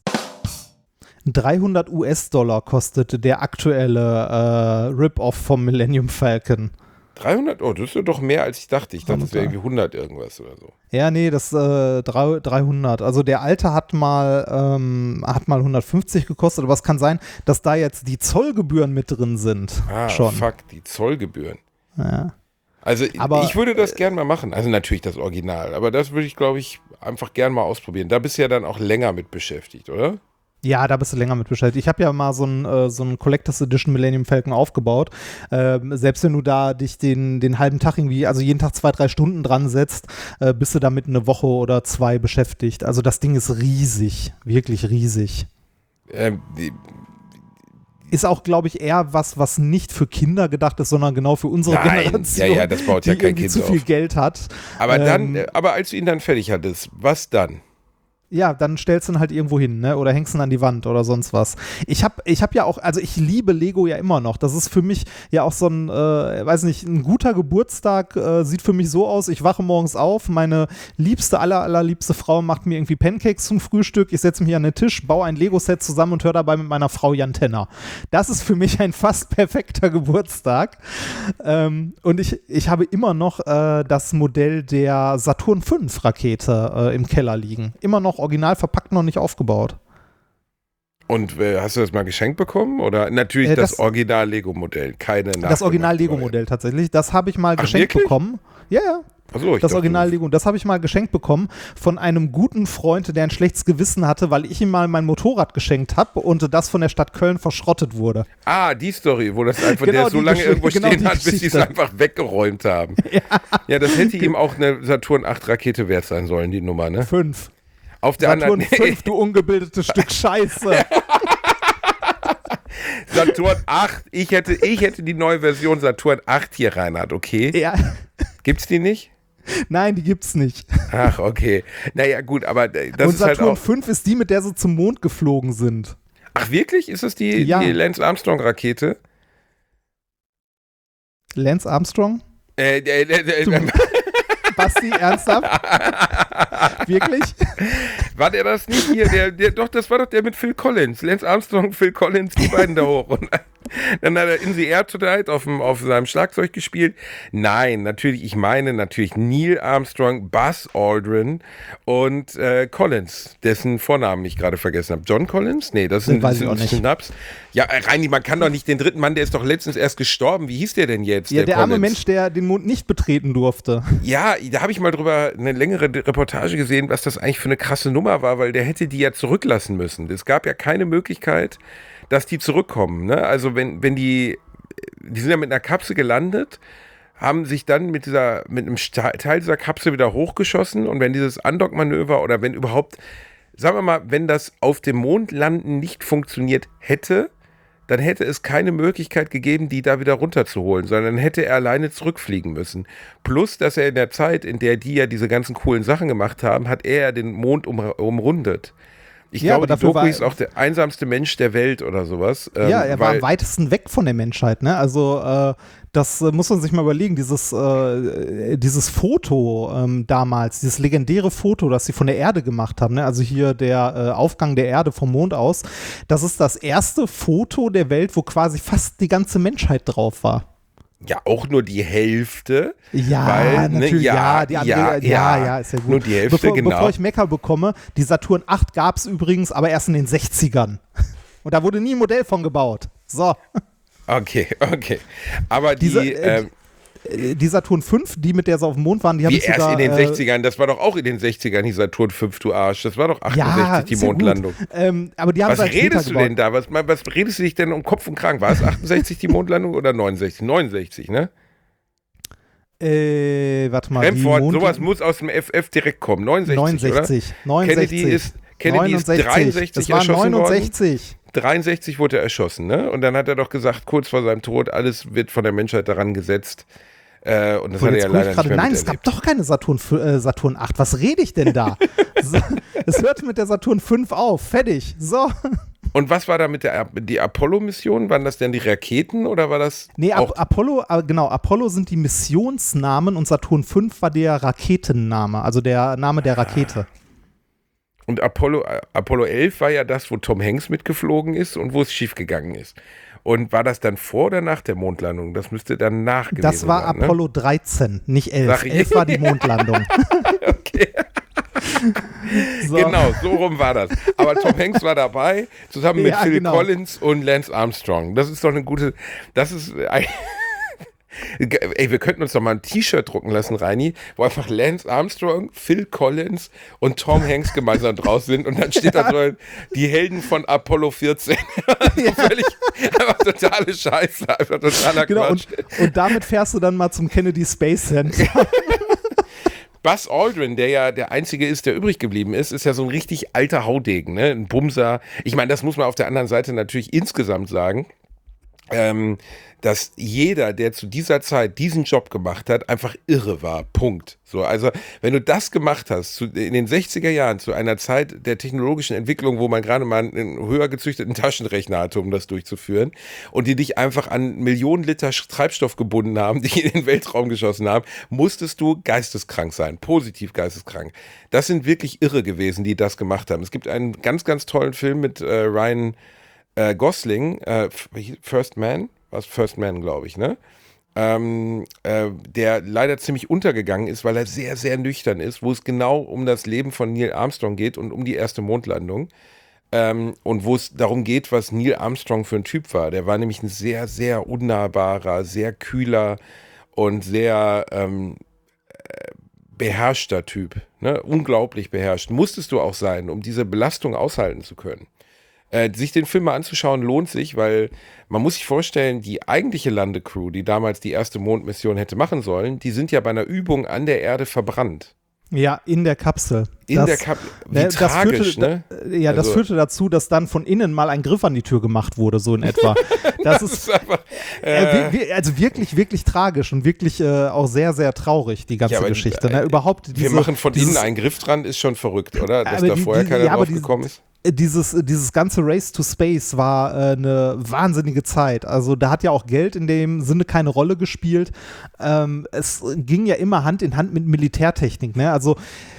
dreihundert US-Dollar kostete der aktuelle äh, Rip-Off vom Millennium Falcon. dreihundert? Oh, das ist doch mehr, als ich dachte. Ich dachte, das wäre irgendwie hundert irgendwas oder so. Ja, nee, das äh, dreihundert. Also der alte hat mal, ähm, hat mal hundertfünfzig gekostet, aber es kann sein, dass da jetzt die Zollgebühren mit drin sind. Ah, schon. fuck, die Zollgebühren. Ja. Also Aber, ich würde das gern mal machen. Also natürlich das Original, aber das würde ich, glaube ich, einfach gern mal ausprobieren. Da bist du ja dann auch länger mit beschäftigt, oder? Ja, da bist du länger mit beschäftigt. Ich habe ja mal so ein, äh, so ein Collectors Edition Millennium Falcon aufgebaut. Ähm, selbst wenn du da dich den, den halben Tag irgendwie, also jeden Tag zwei, drei Stunden dran setzt, äh, bist du damit eine Woche oder zwei beschäftigt. Also das Ding ist riesig, wirklich riesig. Ähm, die, Ist auch, glaube ich, eher was, was nicht für Kinder gedacht ist, sondern genau für unsere Nein, Generation, ja, ja, das baut ja die kein irgendwie Kind zu viel auf. Geld hat. aber dann, Ähm, äh, aber als du ihn dann fertig hattest, was dann? Ja, dann stellst du ihn halt irgendwo hin, ne? Oder hängst ihn an die Wand oder sonst was. Ich habe ich hab ja auch, also ich liebe Lego ja immer noch. Das ist für mich ja auch so ein, äh, weiß nicht, ein guter Geburtstag äh, sieht für mich so aus, ich wache morgens auf, meine liebste, aller, allerliebste Frau macht mir irgendwie Pancakes zum Frühstück, ich setze mich an den Tisch, baue ein Lego-Set zusammen und höre dabei mit meiner Frau Jan Tenner. Das ist für mich ein fast perfekter Geburtstag. Ähm, und ich, ich habe immer noch äh, das Modell der Saturn fünf Rakete äh, im Keller liegen. Immer noch original verpackt, noch nicht aufgebaut. Und äh, hast du das mal geschenkt bekommen? Oder natürlich Äh, das, das Original-Lego-Modell, keine Das Original-Lego-Modell tatsächlich. Das habe ich mal Ach, geschenkt wirklich? bekommen. Ja, ja. Achso, ich Das dachte, Original-Lego, das habe ich mal geschenkt bekommen von einem guten Freund, der ein schlechtes Gewissen hatte, weil ich ihm mal mein Motorrad geschenkt habe und das von der Stadt Köln verschrottet wurde. Ah, die Story, wo das einfach Genau der so die lange Geschichte, irgendwo genau stehen die hat, bis sie es Geschichte. einfach weggeräumt haben. Ja, ja das hätte ihm auch eine Saturn acht Rakete wert sein sollen, die Nummer, ne? Fünf. Auf der Saturn anderen fünf, du ungebildetes Stück Scheiße. Saturn acht, ich hätte, ich hätte die neue Version Saturn acht hier, Reinhard, okay? Ja. Gibt's die nicht? Nein, die gibt's nicht. Ach, okay. Naja, gut, aber das und ist halt Saturn auch. fünf ist die, mit der sie zum Mond geflogen sind. Ach, wirklich? Ist das die, Ja. die Lance Armstrong-Rakete? Lance Armstrong? Äh, äh, äh, Du- äh, Basti, ernsthaft? Wirklich? war der das nicht hier? Der, der, doch, das war doch der mit Phil Collins. Lance Armstrong, Phil Collins, die beiden da hoch. Und dann hat er In the Air Tonight auf, dem, auf seinem Schlagzeug gespielt. Nein, natürlich, ich meine natürlich Neil Armstrong, Buzz Aldrin und äh, Collins, dessen Vornamen ich gerade vergessen habe. John Collins? Nee, das ist Nee, ein, weiß das ich ist auch ein nicht. Schnaps. Ja, äh, Reini, man kann doch nicht den dritten Mann, der ist doch letztens erst gestorben. Wie hieß der denn jetzt? Ja, der arme Collins? Mensch, der den Mond nicht betreten durfte. Ja, da habe ich mal drüber eine längere Reportage gesehen, was das eigentlich für eine krasse Nummer war, weil der hätte die ja zurücklassen müssen. Es gab ja keine Möglichkeit, dass die zurückkommen. Ne? Also wenn, wenn die, die sind ja mit einer Kapsel gelandet, haben sich dann mit dieser, mit einem Teil dieser Kapsel wieder hochgeschossen und wenn dieses Andockmanöver oder wenn überhaupt, sagen wir mal, wenn das auf dem Mond landen nicht funktioniert hätte, dann hätte es keine Möglichkeit gegeben, die da wieder runterzuholen, sondern hätte er alleine zurückfliegen müssen. Plus, dass er in der Zeit, in der die ja diese ganzen coolen Sachen gemacht haben, hat er ja den Mond um, umrundet. Ich Ja, glaube, aber die dafür Doku war- ist auch der einsamste Mensch der Welt oder sowas. Ähm, Ja, er war weil, am weitesten weg von der Menschheit, ne? Also äh, das äh, muss man sich mal überlegen, dieses, äh, dieses Foto ähm, damals, dieses legendäre Foto, das sie von der Erde gemacht haben, ne? Also hier der äh, Aufgang der Erde vom Mond aus, das ist das erste Foto der Welt, wo quasi fast die ganze Menschheit drauf war. ja, auch nur die Hälfte. Ja, weil, ne, natürlich, ja, ja, die andere, ja, ja, ja, ja, ist ja gut. nur die Hälfte, bevor, genau. Bevor ich Mecker bekomme, die Saturn acht gab es übrigens, aber erst in den sechzigern. Und da wurde nie ein Modell von gebaut. So. Okay, okay. Aber die, Diese, äh, ähm, Äh, Die Saturn fünf, die mit der sie auf dem Mond waren, die habe wie ich erst sogar... in den äh, sechzigern, das war doch auch in den sechzigern die Saturn fünf, du Arsch. Das war doch achtundsechzig, ja, die ist ja gut. Mondlandung. Ähm, aber die haben Was sie halt später redest du gebaut. denn da? Was, was redest du dich denn um Kopf und Kragen? War es achtundsechzig die Mondlandung oder neunundsechzig? neunundsechzig, ne? Äh, warte mal. die Remford, Mond- sowas muss aus dem F F direkt kommen. neunundsechzig, neunundsechzig. oder? neunundsechzig. Kennedy ist, Kennedy ist dreiundsechzig Das war erschossen worden. neunundsechzig. dreiundsechzig wurde er erschossen, ne? Und dann hat er doch gesagt, kurz vor seinem Tod, alles wird von der Menschheit daran gesetzt. Äh, und das Und hat er jetzt ja guck ich leider gerade, nicht mehr nein, es gab miterlebt. doch keine Saturn, f- äh, Saturn acht. Was rede ich denn da? so, es hört mit der Saturn fünf auf. Fertig. So. Und was war da mit der die Apollo-Mission? Waren das denn die Raketen oder war das Nee, auch Ap Apollo, äh, genau, Apollo sind die Missionsnamen und Saturn fünf war der Raketenname, also der Name der Rakete. Und Apollo, äh, Apollo elf war ja das, wo Tom Hanks mitgeflogen ist und wo es schiefgegangen ist. Und war das dann vor oder nach der Mondlandung? Das müsste dann nach gewesen Das war sein, ne? Apollo dreizehn, nicht elf. Sag ich. elf war die Mondlandung. Okay. So. Genau, so rum war das. Aber Tom Hanks war dabei, zusammen mit Ja, Phil genau. Collins und Lance Armstrong. Das ist doch eine gute, das ist, ein- ey, wir könnten uns doch mal ein T-Shirt drucken lassen, Reini, wo einfach Lance Armstrong, Phil Collins und Tom Hanks gemeinsam draus sind und dann steht da so die Helden von Apollo vierzehn. Also völlig, einfach totale Scheiße, einfach totaler Genau, Quatsch. und, und damit fährst du dann mal zum Kennedy Space Center. Buzz Aldrin, der ja der Einzige ist, der übrig geblieben ist, ist ja so ein richtig alter Haudegen, ne? Ein Bumser. Ich meine, das muss man auf der anderen Seite natürlich insgesamt sagen. ähm, dass jeder, der zu dieser Zeit diesen Job gemacht hat, einfach irre war. Punkt. So, also wenn du das gemacht hast, zu, in den sechziger Jahren, zu einer Zeit der technologischen Entwicklung, wo man gerade mal einen höher gezüchteten Taschenrechner hatte, um das durchzuführen, und die dich einfach an Millionen Liter Treibstoff gebunden haben, die in den Weltraum geschossen haben, musstest du geisteskrank sein, positiv geisteskrank. Das sind wirklich irre gewesen, die das gemacht haben. Es gibt einen ganz, ganz tollen Film mit äh, Ryan äh, Gosling, äh, First Man, was First Man, glaube ich, ne? Ähm, äh, der leider ziemlich untergegangen ist, weil er sehr, sehr nüchtern ist, wo es genau um das Leben von Neil Armstrong geht und um die erste Mondlandung. Ähm, und wo es darum geht, was Neil Armstrong für ein Typ war. Der war nämlich ein sehr, sehr unnahbarer, sehr kühler und sehr ähm, beherrschter Typ. Ne? Unglaublich beherrscht. Musstest du auch sein, um diese Belastung aushalten zu können. Äh, sich den Film mal anzuschauen lohnt sich, weil man muss sich vorstellen, die eigentliche Landecrew, die damals die erste Mondmission hätte machen sollen, die sind ja bei einer Übung an der Erde verbrannt. Ja, in der Kapsel. In das, der Kapsel. Wie ne, tragisch, führte, ne? Ja, das also, führte dazu, dass dann von innen mal ein Griff an die Tür gemacht wurde, so in etwa. Das, das ist, ist einfach, äh, äh, wir, also wirklich, wirklich tragisch und wirklich äh, auch sehr, sehr traurig, die ganze ja, Geschichte. Die, äh, ne? Überhaupt diese, wir machen von dieses, innen einen Griff dran, ist schon verrückt, oder? Dass da vorher die, keiner ja, drauf gekommen ist. Dieses, dieses ganze Race to Space war äh, eine wahnsinnige Zeit. Also da hat ja auch Geld in dem Sinne keine Rolle gespielt. Ähm, es ging ja immer Hand in Hand mit Militärtechnik. Ne? Also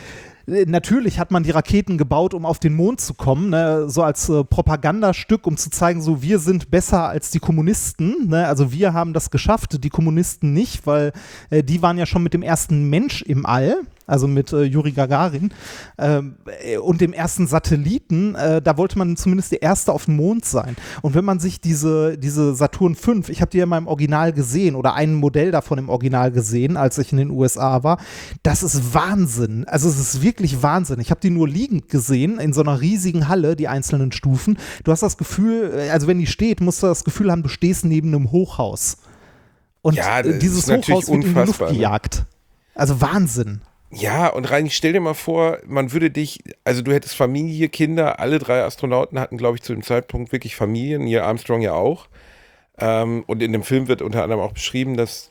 natürlich hat man die Raketen gebaut, um auf den Mond zu kommen, ne? So als äh, Propagandastück, um zu zeigen, so wir sind besser als die Kommunisten. Ne? Also wir haben das geschafft, die Kommunisten nicht, weil äh, die waren ja schon mit dem ersten Mensch im All. Also mit äh, Juri Gagarin ähm, äh, und dem ersten Satelliten, äh, da wollte man zumindest der Erste auf dem Mond sein. Und wenn man sich diese, diese Saturn fünf, ich habe die ja mal im Original gesehen oder ein Modell davon im Original gesehen, als ich in den U S A war, das ist Wahnsinn. Also es ist wirklich Wahnsinn. Ich habe die nur liegend gesehen in so einer riesigen Halle, die einzelnen Stufen. Du hast das Gefühl, also wenn die steht, musst du das Gefühl haben, du stehst neben einem Hochhaus. Und ja, äh, dieses Hochhaus wird in die Luft gejagt. Ne? Also Wahnsinn. Ja, und rein, stell dir mal vor, man würde dich, also du hättest Familie, Kinder, alle drei Astronauten hatten, glaube ich, zu dem Zeitpunkt wirklich Familien, Neil Armstrong ja auch. Ähm, und in dem Film wird unter anderem auch beschrieben, dass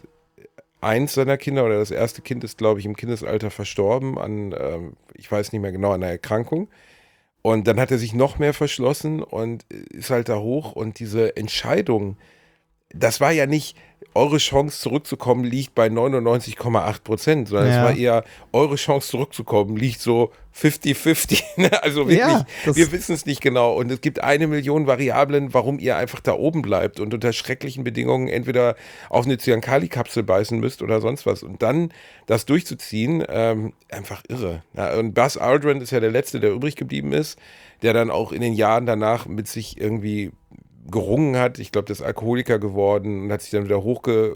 eins seiner Kinder oder das erste Kind ist, glaube ich, im Kindesalter verstorben an, ähm, ich weiß nicht mehr genau, an einer Erkrankung. Und dann hat er sich noch mehr verschlossen und ist halt da hoch und diese Entscheidung, das war ja nicht, eure Chance zurückzukommen liegt bei neunundneunzig Komma acht Prozent, sondern ja. es war eher, eure Chance zurückzukommen liegt so fünfzig fünfzig. Also wirklich, ja, wir wissen es nicht genau. Und es gibt eine Million Variablen, warum ihr einfach da oben bleibt und unter schrecklichen Bedingungen entweder auf eine Cyankali-Kapsel beißen müsst oder sonst was. Und dann das durchzuziehen, ähm, einfach irre. Ja, und Buzz Aldrin ist ja der Letzte, der übrig geblieben ist, der dann auch in den Jahren danach mit sich irgendwie gerungen hat. Ich glaube, der ist Alkoholiker geworden und hat sich dann wieder hochge,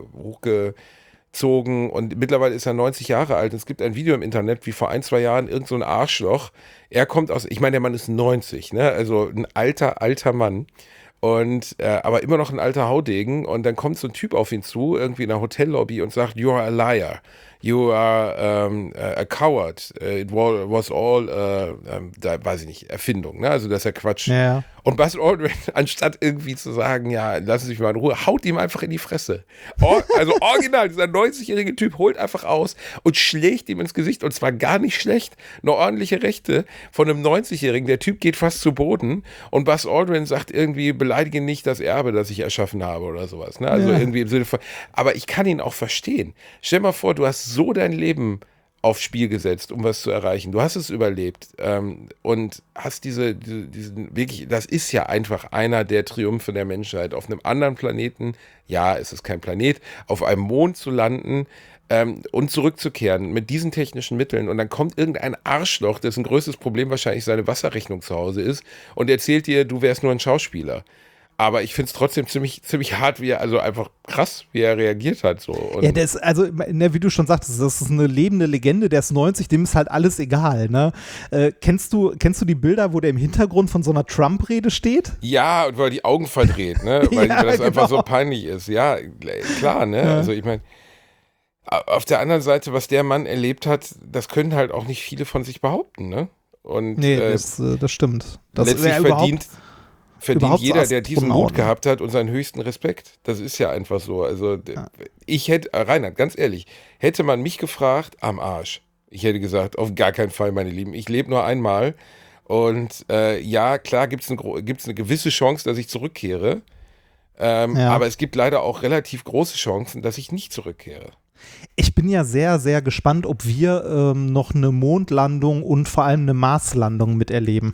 hochgezogen und mittlerweile ist er neunzig Jahre alt. Und es gibt ein Video im Internet, wie vor ein, zwei Jahren irgend so ein Arschloch, er kommt aus, ich meine, der Mann ist neunzig, ne? Also ein alter, alter Mann. Und, äh, aber immer noch ein alter Haudegen und dann kommt so ein Typ auf ihn zu, irgendwie in der Hotellobby und sagt, you are a liar. You are um, a coward. It was all, uh, um, da weiß ich nicht, Erfindung, ne? Also das ist ja Quatsch. Ja. Und Buzz Aldrin, anstatt irgendwie zu sagen, ja, lassen Sie mich mal in Ruhe, haut ihm einfach in die Fresse. Or, also original, dieser neunzigjährige Typ holt einfach aus und schlägt ihm ins Gesicht und zwar gar nicht schlecht, eine ordentliche Rechte von einem neunzigjährigen. Der Typ geht fast zu Boden und Buzz Aldrin sagt irgendwie, beleidige nicht das Erbe, das ich erschaffen habe oder sowas. Ne? Also ja. irgendwie im Sinne von, aber ich kann ihn auch verstehen. Stell mal vor, du hast so dein Leben aufs Spiel gesetzt, um was zu erreichen. Du hast es überlebt ähm, und hast diese, diese, diesen wirklich, das ist ja einfach einer der Triumphe der Menschheit, auf einem anderen Planeten, ja, es ist kein Planet, auf einem Mond zu landen ähm, und zurückzukehren mit diesen technischen Mitteln und dann kommt irgendein Arschloch, dessen größtes Problem wahrscheinlich seine Wasserrechnung zu Hause ist und erzählt dir, du wärst nur ein Schauspieler. Aber ich finde es trotzdem ziemlich, ziemlich hart, wie er, also einfach krass, wie er reagiert hat. So. Und ja, der ist, also, ne, wie du schon sagtest, das ist eine lebende Legende, der ist neunzig, dem ist halt alles egal. Ne? Äh, kennst du, kennst du die Bilder, wo der im Hintergrund von so einer Trump-Rede steht? Ja, und weil er die Augen verdreht, ne? weil ja, das genau. einfach so peinlich ist. Ja, klar, ne? Ja. Also ich meine, auf der anderen Seite, was der Mann erlebt hat, das können halt auch nicht viele von sich behaupten, ne? Und, nee, äh, das, das stimmt. Das letztlich verdient verdient überhaupt jeder, so der diesen Mut Astronauten. gehabt hat, unseren höchsten Respekt. Das ist ja einfach so. Also d- ich hätte, äh, Reinhard, ganz ehrlich, hätte man mich gefragt, am Arsch. Ich hätte gesagt, auf gar keinen Fall, meine Lieben. Ich lebe nur einmal. Und äh, ja, klar gibt es ein, gro- gibt's eine gewisse Chance, dass ich zurückkehre. Ähm, Ja. Aber es gibt leider auch relativ große Chancen, dass ich nicht zurückkehre. Ich bin ja sehr, sehr gespannt, ob wir ähm, noch eine Mondlandung und vor allem eine Marslandung miterleben.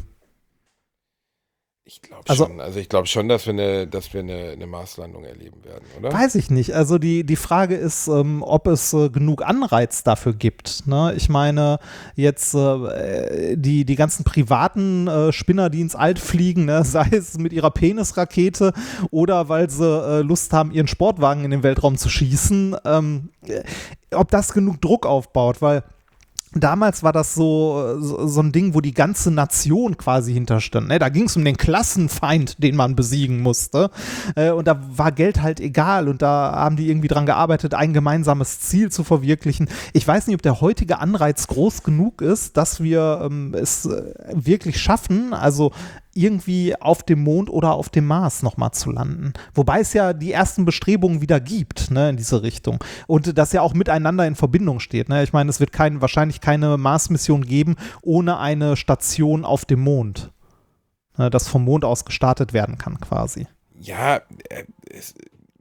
Ich glaube Also- schon. Also ich glaube schon, dass wir eine, dass wir eine, eine Marslandung erleben werden, oder? Weiß ich nicht. Also die, die Frage ist, ähm, ob es äh, genug Anreiz dafür gibt. Ne? Ich meine, jetzt äh, die, die ganzen privaten äh, Spinner, die ins All fliegen, ne? Sei es mit ihrer Penisrakete oder weil sie äh, Lust haben, ihren Sportwagen in den Weltraum zu schießen, ähm, äh, ob das genug Druck aufbaut, weil damals war das so, so, so ein Ding, wo die ganze Nation quasi hinterstand. Ne? Da ging es um den Klassenfeind, den man besiegen musste. Äh, und da war Geld halt egal. Und da haben die irgendwie dran gearbeitet, ein gemeinsames Ziel zu verwirklichen. Ich weiß nicht, ob der heutige Anreiz groß genug ist, dass wir ähm, es äh, wirklich schaffen, also irgendwie auf dem Mond oder auf dem Mars nochmal zu landen. Wobei es ja die ersten Bestrebungen wieder gibt, ne, in diese Richtung. Und das ja auch miteinander in Verbindung steht. Ne? Ich meine, es wird kein, wahrscheinlich keine Mars-Mission geben ohne eine Station auf dem Mond. Ne, das vom Mond aus gestartet werden kann quasi. Ja, äh, es,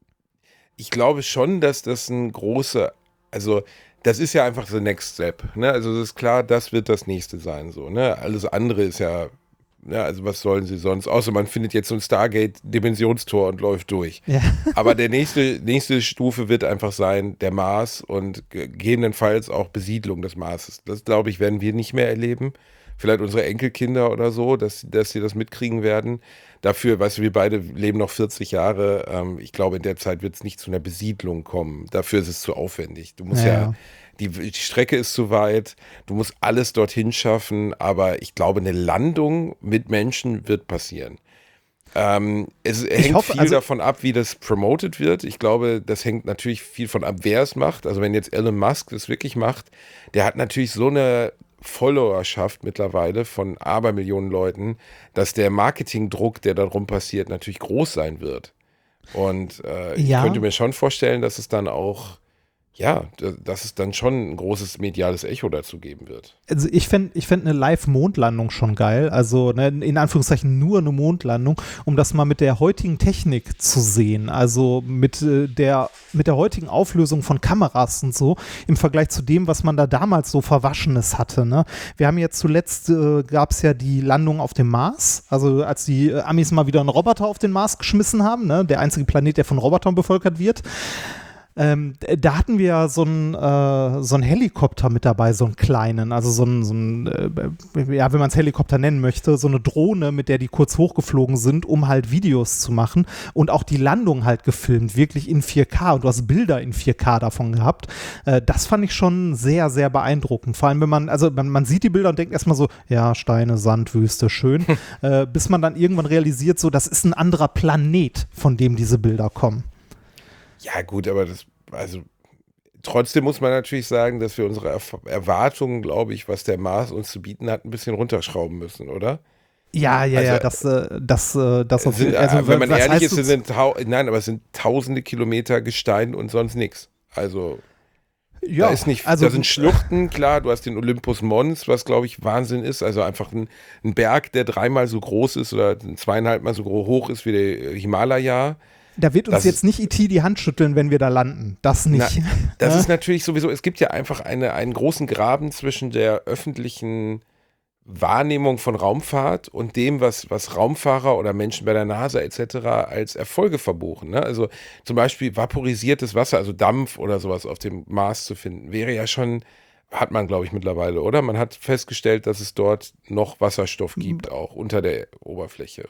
ich glaube schon, dass das ein großer, also das ist ja einfach the next step. Ne? Also es ist klar, das wird das nächste sein. So, ne? Alles andere ist ja, ja, also was sollen sie sonst? Außer man findet jetzt so ein Stargate-Dimensionstor und läuft durch. Ja. Aber der nächste, nächste Stufe wird einfach sein, der Mars und gegebenenfalls auch Besiedlung des Marses. Das, glaube ich, werden wir nicht mehr erleben. Vielleicht unsere Enkelkinder oder so, dass, dass sie das mitkriegen werden. Dafür, weißt du, wir beide leben noch vierzig Jahre. Ähm, ich glaube, in der Zeit wird es nicht zu einer Besiedlung kommen. Dafür ist es zu aufwendig. Du musst Ja, ja, ja. die, die Strecke ist zu weit. Du musst alles dorthin schaffen. Aber ich glaube, eine Landung mit Menschen wird passieren. Ähm, es hängt hoffe, viel also- davon ab, wie das promoted wird. Ich glaube, das hängt natürlich viel von ab, wer es macht. Also wenn jetzt Elon Musk das wirklich macht, der hat natürlich so eine Followerschaft mittlerweile von Abermillionen Leuten, dass der Marketingdruck, der darum passiert, natürlich groß sein wird. Und äh, ich Ja. könnte mir schon vorstellen, dass es dann auch, ja, d- dass es dann schon ein großes mediales Echo dazu geben wird. Also ich fände ich fänd eine Live-Mondlandung schon geil, also ne, in Anführungszeichen nur eine Mondlandung, um das mal mit der heutigen Technik zu sehen, also mit, äh, der, mit der heutigen Auflösung von Kameras und so, im Vergleich zu dem, was man da damals so Verwaschenes hatte. Ne? Wir haben jetzt zuletzt, äh, gab es ja die Landung auf dem Mars, also als die äh, Amis mal wieder einen Roboter auf den Mars geschmissen haben, ne? Der einzige Planet, der von Robotern bevölkert wird. Ähm, da hatten wir ja so einen äh, so einen Helikopter mit dabei, so einen kleinen, also so einen, so einen äh, ja, wenn man es Helikopter nennen möchte, so eine Drohne, mit der die kurz hochgeflogen sind, um halt Videos zu machen und auch die Landung halt gefilmt, wirklich in vier K und du hast Bilder in vier K davon gehabt. Äh, das fand ich schon sehr, sehr beeindruckend. Vor allem, wenn man, also man, man sieht die Bilder und denkt erstmal so, ja, Steine, Sand, Wüste, schön, äh, bis man dann irgendwann realisiert, so, das ist ein anderer Planet, von dem diese Bilder kommen. Ja, gut, aber das, also trotzdem muss man natürlich sagen, dass wir unsere Erf- Erwartungen, glaube ich, was der Mars uns zu bieten hat, ein bisschen runterschrauben müssen, oder? Ja, ja, Also, ja, das, äh, das, äh, das auf Es sind, jeden Fall. äh, wenn man was ehrlich heißt ist, du- es sind tau nein, aber es sind tausende Kilometer Gestein und sonst nichts. Also ja, da ist nicht, also, da sind Schluchten, klar, du hast den Olympus Mons, was glaube ich Wahnsinn ist, also einfach ein, ein Berg, der dreimal so groß ist oder zweieinhalbmal so gro- hoch ist wie der Himalaya. da wird uns das jetzt ist- nicht E T die Hand schütteln, wenn wir da landen. Das nicht. Na, das Ja? ist natürlich sowieso, es gibt ja einfach eine, einen großen Graben zwischen der öffentlichen Wahrnehmung von Raumfahrt und dem, was, was Raumfahrer oder Menschen bei der NASA et cetera als Erfolge verbuchen. Ne? Also zum Beispiel vaporisiertes Wasser, also Dampf oder sowas auf dem Mars zu finden, wäre ja schon, hat man glaube ich mittlerweile, oder? Man hat festgestellt, dass es dort noch Wasserstoff gibt, auch unter der Oberfläche.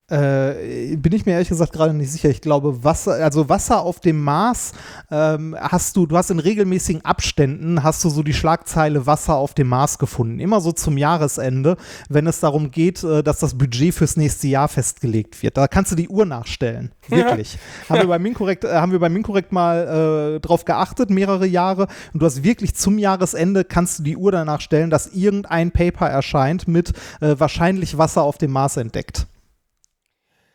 Äh, bin ich mir ehrlich gesagt gerade nicht sicher. Ich glaube, Wasser, also Wasser auf dem Mars ähm, hast du, du hast in regelmäßigen Abständen, hast du so die Schlagzeile Wasser auf dem Mars gefunden. Immer so zum Jahresende, wenn es darum geht, äh, dass das Budget fürs nächste Jahr festgelegt wird. Da kannst du die Uhr nachstellen. Wirklich. haben wir beim Minkorrekt, äh, haben wir beim Minkorrekt mal äh, drauf geachtet, mehrere Jahre. Und du hast wirklich zum Jahresende kannst du die Uhr danach stellen, dass irgendein Paper erscheint mit äh, wahrscheinlich Wasser auf dem Mars entdeckt.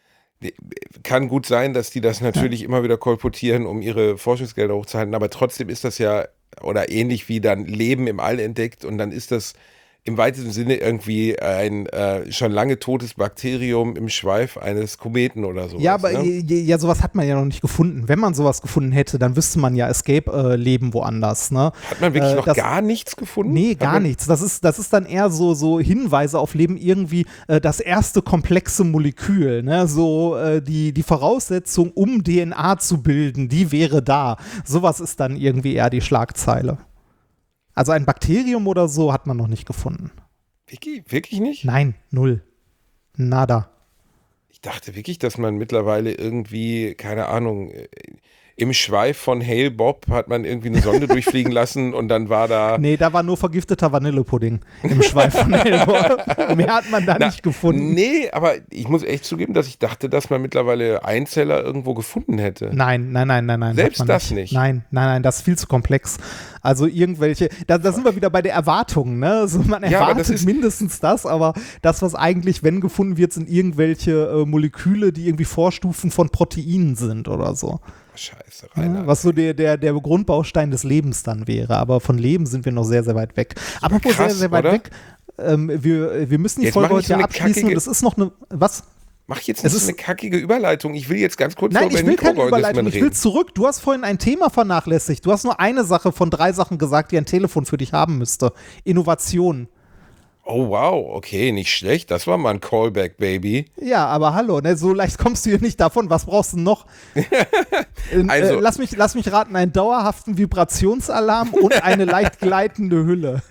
Kann gut sein, dass die das natürlich ja. immer wieder kolportieren, um ihre Forschungsgelder hochzuhalten, aber trotzdem ist das ja, oder ähnlich wie dann Leben im All entdeckt und dann ist das im weitesten Sinne irgendwie ein äh, schon lange totes Bakterium im Schweif eines Kometen oder sowas. Ja, aber ne? ja, sowas hat man ja noch nicht gefunden. Wenn man sowas gefunden hätte, dann wüsste man ja, Escape äh, leben woanders. Ne? Hat man wirklich äh, noch das, gar nichts gefunden? Nee, gar nichts. Das ist, das ist dann eher so, so Hinweise auf Leben, irgendwie äh, das erste komplexe Molekül. Ne? So äh, die, die Voraussetzung, um D N A zu bilden, die wäre da. Sowas ist dann irgendwie eher die Schlagzeile. Also ein Bakterium oder so hat man noch nicht gefunden. Wirklich? Wirklich nicht? Nein, null. Nada. Ich dachte wirklich, dass man mittlerweile irgendwie, keine Ahnung, im Schweif von Hale Bob hat man irgendwie eine Sonde durchfliegen lassen und dann war da... Nee, da war nur vergifteter Vanillepudding im Schweif von Hale Bob. Mehr hat man da Na, nicht gefunden. Nee, aber ich muss echt zugeben, dass ich dachte, dass man mittlerweile Einzeller irgendwo gefunden hätte. Nein, nein, nein, nein, nein. Selbst das nicht. nicht. Nein, nein, nein, das ist viel zu komplex. Also irgendwelche, da, da sind wir wieder bei der Erwartung, ne? Also man Ja, erwartet das mindestens das, aber das, was eigentlich, wenn gefunden wird, sind irgendwelche äh, Moleküle, die irgendwie Vorstufen von Proteinen sind oder so. Scheiße, Rainer. Ja, was so der, der, der Grundbaustein des Lebens dann wäre. Aber von Leben sind wir noch sehr, sehr weit weg. Apropos sehr, sehr weit oder? weg. Ähm, wir, wir müssen die Jetzt Folge mach ich heute so ja eine abschließen. kackige- Und das ist noch eine, was? Mach jetzt Es nicht ist- so eine kackige Überleitung. Ich will jetzt ganz kurz Nein, noch ich über will keine Überleitung. Mikroorganismen Ich will reden. zurück. Du hast vorhin ein Thema vernachlässigt. Du hast nur eine Sache von drei Sachen gesagt, die ein Telefon für dich haben müsste. Innovation. Oh wow, okay, nicht schlecht. Das war mal ein Callback, Baby. Ja, aber hallo, ne, so leicht kommst du hier nicht davon. Was brauchst du noch? äh, Also- äh, lass, mich, lass mich raten, einen dauerhaften Vibrationsalarm und eine leicht gleitende Hülle.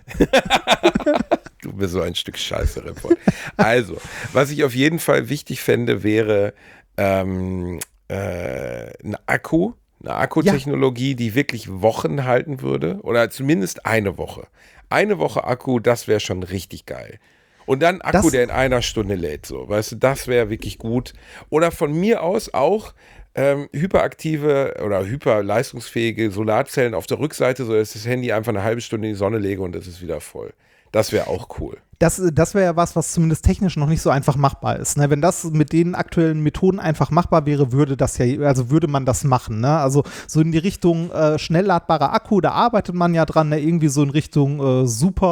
Du bist so ein Stück Scheiße, Report. Also, was ich auf jeden Fall wichtig fände, wäre ähm, äh, ein Akku, eine Akkutechnologie, die wirklich Wochen halten würde. Oder zumindest eine Woche. Eine Woche Akku, das wäre schon richtig geil. Und dann Akku, Das- der in einer Stunde lädt, so, weißt du, das wäre wirklich gut. Oder von mir aus auch ähm, hyperaktive oder hyperleistungsfähige Solarzellen auf der Rückseite, so dass ich das Handy einfach eine halbe Stunde in die Sonne lege und es ist wieder voll. Das wäre auch cool. Das, das wäre ja was, was zumindest technisch noch nicht so einfach machbar ist. Ne? Wenn das mit den aktuellen Methoden einfach machbar wäre, würde das ja, also würde man das machen. Ne? Also so in die Richtung äh, schnellladbarer Akku, da arbeitet man ja dran, ne? Irgendwie so in Richtung äh,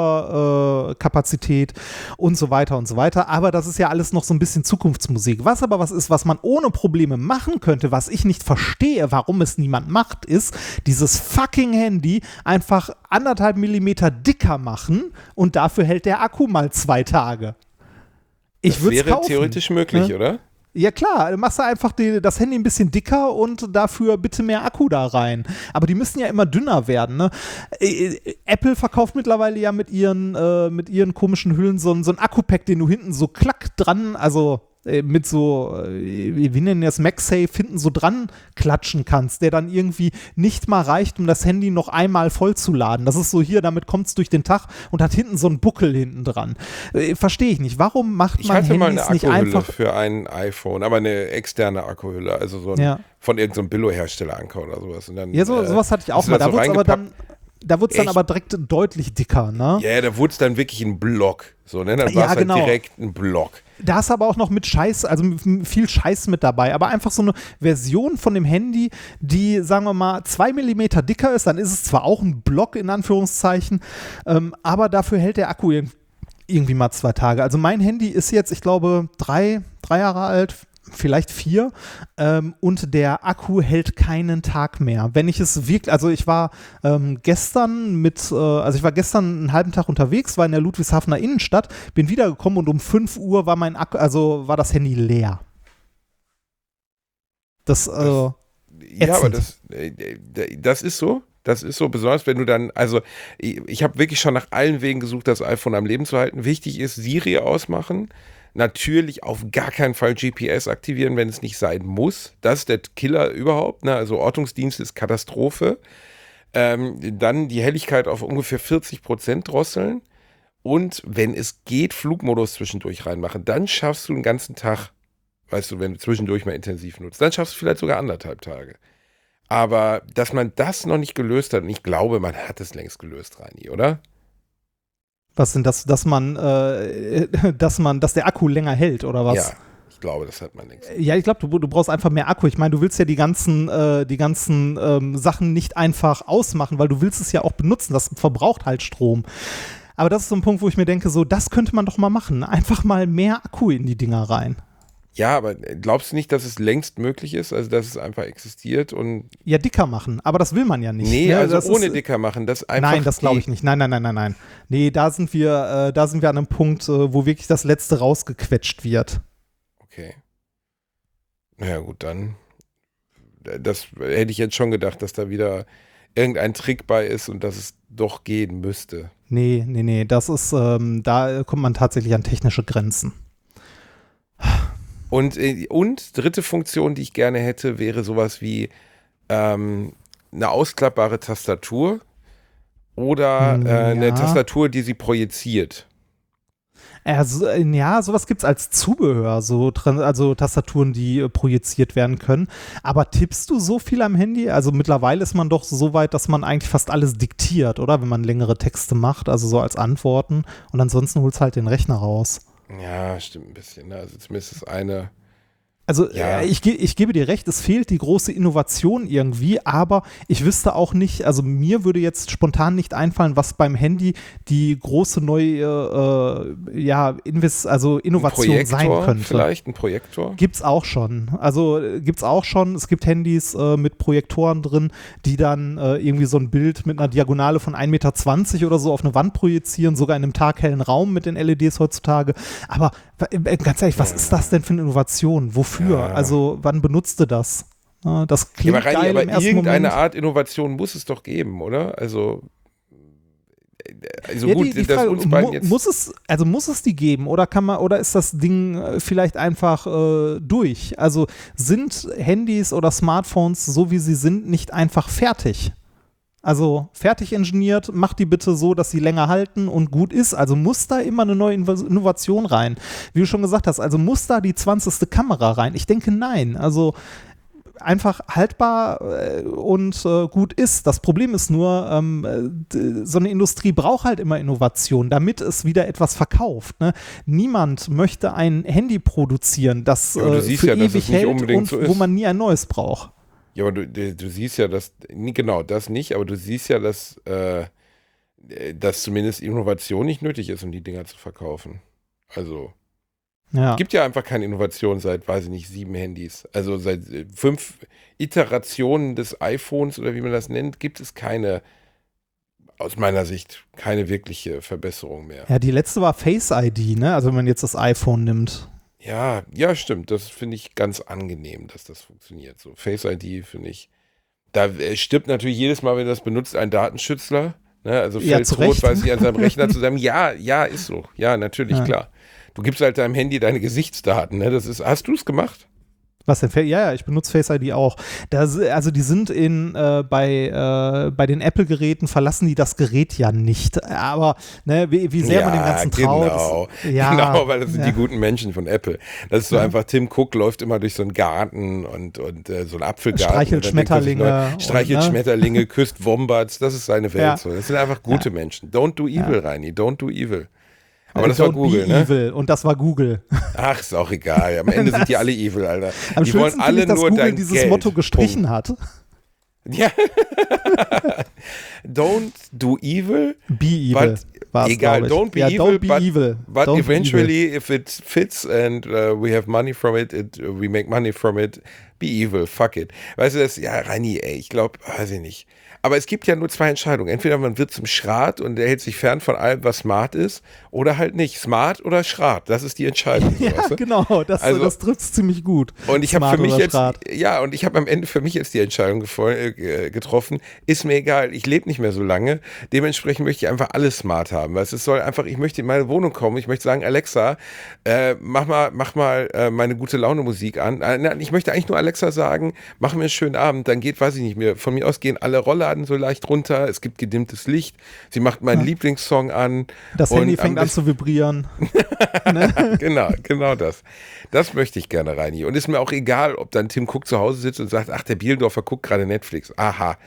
Superkapazität äh, und so weiter und so weiter. Aber das ist ja alles noch so ein bisschen Zukunftsmusik. Was aber was ist, was man ohne Probleme machen könnte, was ich nicht verstehe, warum es niemand macht, ist dieses fucking Handy einfach anderthalb Millimeter dicker machen und dafür hält der Akku mal zwei Tage. Ich Das würde es wäre kaufen. theoretisch möglich, Ne? oder? Ja klar, dann machst du einfach die, das Handy ein bisschen dicker und dafür bitte mehr Akku da rein. Aber die müssen ja immer dünner werden. Ne? Äh, äh, Apple verkauft mittlerweile ja mit ihren, äh, mit ihren komischen Hüllen so, ein- so ein Akku-Pack, den du hinten so klack dran, also äh, mit so, äh, wie nennen die das, MagSafe hinten so dran klatschen kannst, der dann irgendwie nicht mal reicht, um das Handy noch einmal voll zu laden. Das ist so hier, damit kommt es durch den Tag und hat hinten so einen Buckel hinten dran. Äh, Verstehe ich nicht. Warum macht Ich man hatte mal Handys eine nicht Akkuhülle einfach... für ein iPhone, aber eine externe Akkuhülle, also so ein, Ja. von irgendeinem Billo-Hersteller Anker oder sowas. Und dann, Ja, so, äh, sowas hatte ich auch hast du mal. das Da so wurde es aber dann, reingepackt. da wurde es dann Echt? aber direkt deutlich dicker, ne? Ja, da wurde es dann wirklich ein Block. So, ne? Dann Ja, war es halt genau. direkt ein Block. Da ist aber auch noch mit Scheiß, also m- viel Scheiß mit dabei, aber einfach so eine Version von dem Handy, die, sagen wir mal, zwei Millimeter dicker ist, dann ist es zwar auch ein Block in Anführungszeichen, ähm, aber dafür hält der Akku irg- irgendwie mal zwei Tage. Also mein Handy ist jetzt, ich glaube, drei, drei Jahre alt, vielleicht vier, ähm, und der Akku hält keinen Tag mehr. Wenn ich es wirklich, also ich war ähm, gestern mit, äh, also ich war gestern einen halben Tag unterwegs, war in der Ludwigshafener Innenstadt, bin wiedergekommen und um fünf Uhr war mein Akku, also war das Handy leer. Das, äh, Ja, ätzend. aber das, äh, das ist so. Das ist so, besonders wenn du dann, also ich, ich habe wirklich schon nach allen Wegen gesucht, das iPhone am Leben zu halten. Wichtig ist, Siri ausmachen. Natürlich auf gar keinen Fall G P S aktivieren, wenn es nicht sein muss. Das ist der Killer überhaupt. Ne? Also Ortungsdienst ist Katastrophe. Ähm, dann die Helligkeit auf ungefähr vierzig Prozent drosseln. Und wenn es geht, Flugmodus zwischendurch reinmachen. Dann schaffst du einen ganzen Tag, weißt du, wenn du zwischendurch mal intensiv nutzt. Dann schaffst du vielleicht sogar anderthalb Tage. Aber dass man das noch nicht gelöst hat, und ich glaube, man hat es längst gelöst, Rani, oder? was denn das, dass man, äh, dass man, dass der Akku länger hält oder was? Ja, ich Ich glaube, das hat man längst. Ja, ich glaube, du, du brauchst einfach mehr Akku. Ich meine, du willst ja die ganzen, äh, die ganzen ähm, Sachen nicht einfach ausmachen, weil du willst es ja auch benutzen. Das verbraucht halt Strom. Aber das ist so ein Punkt, wo ich mir denke, so, das könnte man doch mal machen. Einfach mal mehr Akku in die Dinger rein. Ja, aber glaubst du nicht, dass es längst möglich ist? Also, dass es einfach existiert und. Ja, dicker machen, aber das will man ja nicht. Nee, ne? also das ohne ist, dicker machen. Das einfach nein, das glaube ich nicht. Nein, nein, nein, nein, nein. Nee, da sind wir, äh, da sind wir an einem Punkt, äh, wo wirklich das Letzte rausgequetscht wird. Okay. Naja, gut, dann. Das hätte ich jetzt schon gedacht, dass da wieder irgendein Trick bei ist und dass es doch gehen müsste. Nee, nee, nee, das ist, ähm, da kommt man tatsächlich an technische Grenzen. Und, und dritte Funktion, die ich gerne hätte, wäre sowas wie ähm, eine ausklappbare Tastatur oder Hm, äh, eine ja. Tastatur, die sie projiziert. Also, äh, ja, sowas gibt es als Zubehör, so, tran- also Tastaturen, die äh, projiziert werden können. Aber tippst du so viel am Handy? Also mittlerweile ist man doch so weit, dass man eigentlich fast alles diktiert, oder? Wenn man längere Texte macht, also so als Antworten. Und ansonsten holst halt den Rechner raus. Ja, stimmt ein bisschen. Ne? Also zumindest ist eine. Also Ja. äh, ich, ge- ich gebe dir recht, es fehlt die große Innovation irgendwie, aber ich wüsste auch nicht, also mir würde jetzt spontan nicht einfallen, was beim Handy die große neue äh, ja, Invest, also Innovation Projektor sein könnte. Vielleicht ein Projektor. Gibt's auch schon. Also äh, gibt's auch schon. Es gibt Handys äh, mit Projektoren drin, die dann äh, irgendwie so ein Bild mit einer Diagonale von ein Meter zwanzig oder so auf eine Wand projizieren, sogar in einem taghellen Raum mit den L E Ds heutzutage. Aber äh, ganz ehrlich, was Ja. ist das denn für eine Innovation? Wofür? Ja. Also wann benutzt du das? Ja, das Ja, klingt aber, Reini, geil aber im ersten irgendeine Moment. Art Innovation muss es doch geben, oder? Also, also Ja, gut, die, die dass Frage, uns beiden mu- jetzt. muss es, also muss es die geben oder kann man, oder ist das Ding äh, vielleicht einfach äh, durch? Also sind Handys oder Smartphones, so wie sie sind, nicht einfach fertig? Also fertig ingeniert, macht die bitte so, dass sie länger halten und gut ist. Also muss da immer eine neue Inno- Innovation rein. Wie du schon gesagt hast, also muss da die zwanzigste Kamera rein? Ich denke, nein. Also einfach haltbar äh, und äh, gut ist. Das Problem ist nur, ähm, d- so eine Industrie braucht halt immer Innovation, damit es wieder etwas verkauft. Ne? Niemand möchte ein Handy produzieren, das Ja, aber du äh, siehst für ja, dass es ewig nicht hält unbedingt und so wo ist. man nie ein neues braucht. Ja, aber du, du, du siehst ja, dass, nee, genau, das nicht, aber du siehst ja, dass, äh, dass zumindest Innovation nicht nötig ist, um die Dinger zu verkaufen. Also, Ja. es gibt ja einfach keine Innovation seit, weiß ich nicht, sieben Handys. Also seit äh, fünf Iterationen des iPhones oder wie man das nennt, gibt es keine, aus meiner Sicht, keine wirkliche Verbesserung mehr. Ja, die letzte war Face I D, ne? Also wenn man jetzt das iPhone nimmt. Ja, ja, stimmt. Das finde ich ganz angenehm, dass das funktioniert. So Face I D finde ich. Da äh, stirbt natürlich jedes Mal, wenn du das benutzt, ein Datenschützler. Ne? Also Ja, fällt zu tot, Recht. weil sie an seinem Rechner zusammen. Ja, ja, ist so. Ja, natürlich, Ja. klar. Du gibst halt deinem Handy deine Gesichtsdaten. Ne? Das ist. Hast du es gemacht? Was denn? Fa- Ja, ja, ich benutze Face I D auch. Das, also die sind in, äh, bei, äh, bei den Apple-Geräten verlassen die das Gerät ja nicht. Aber ne, wie, wie sehr man dem Ganzen traut. Genau. Ist, ja, Genau, weil das sind ja. die guten Menschen von Apple. Das ist so Ja. einfach, Tim Cook läuft immer durch so einen Garten und, und äh, so einen Apfelgarten. Streichelt und dann denkt er sich Schmetterlinge neu, und, Streichelt ne? Schmetterlinge, küsst Wombats. Das ist seine Welt. Ja. So. Das sind einfach gute Menschen. Don't do evil, Reini. Don't do evil. Aber das Äh, war Don't Google, be ne? evil. Und das war Google. Ach, ist auch egal. Am Ende sind die alle evil, Alter. Am die wollen schönsten finde alle ich, dass nur Google dein dieses Geld. Motto gestrichen Punkt. hat. Ja. Don't do evil. Be evil. But war's, egal, glaub ich. don't be ja, evil, don't be but, evil. but Don't be eventually, if it fits and uh, we have money from it, it, uh, we make money from it, be evil, fuck it. Weißt du, das, ja, Reini, ey, ich glaube, weiß ich nicht. Aber es gibt ja nur zwei Entscheidungen. Entweder man wird zum Schrat und er hält sich fern von allem, was smart ist, oder halt nicht. Smart oder Schrat, das ist die Entscheidung. So, Ja, weißt du? genau, das, Also- das trifft es ziemlich gut. Und ich habe Smart für mich oder jetzt, Schrat. ja, und ich habe am Ende für mich jetzt die Entscheidung gefol- äh, getroffen, ist mir egal, ich lebe nicht mehr so lange, dementsprechend möchte ich einfach alles smart haben, weil es soll einfach, ich möchte in meine Wohnung kommen, ich möchte sagen, Alexa, äh, mach mal, mach mal äh, meine gute Laune Musik an. Äh, nein, ich möchte eigentlich nur Alexa sagen, mach mir einen schönen Abend, dann geht, weiß ich nicht mehr, von mir aus gehen alle Rollladen so leicht runter, es gibt gedimmtes Licht, sie macht meinen Ja. Lieblingssong an. Das und Handy am fängt an besten- zu vibrieren. Genau, genau das. Das möchte ich gerne, Reini. Und ist mir auch egal, ob dann Tim Cook zu Hause sitzt und sagt, ach, der Bielendorfer guckt gerade Netflix. Aha.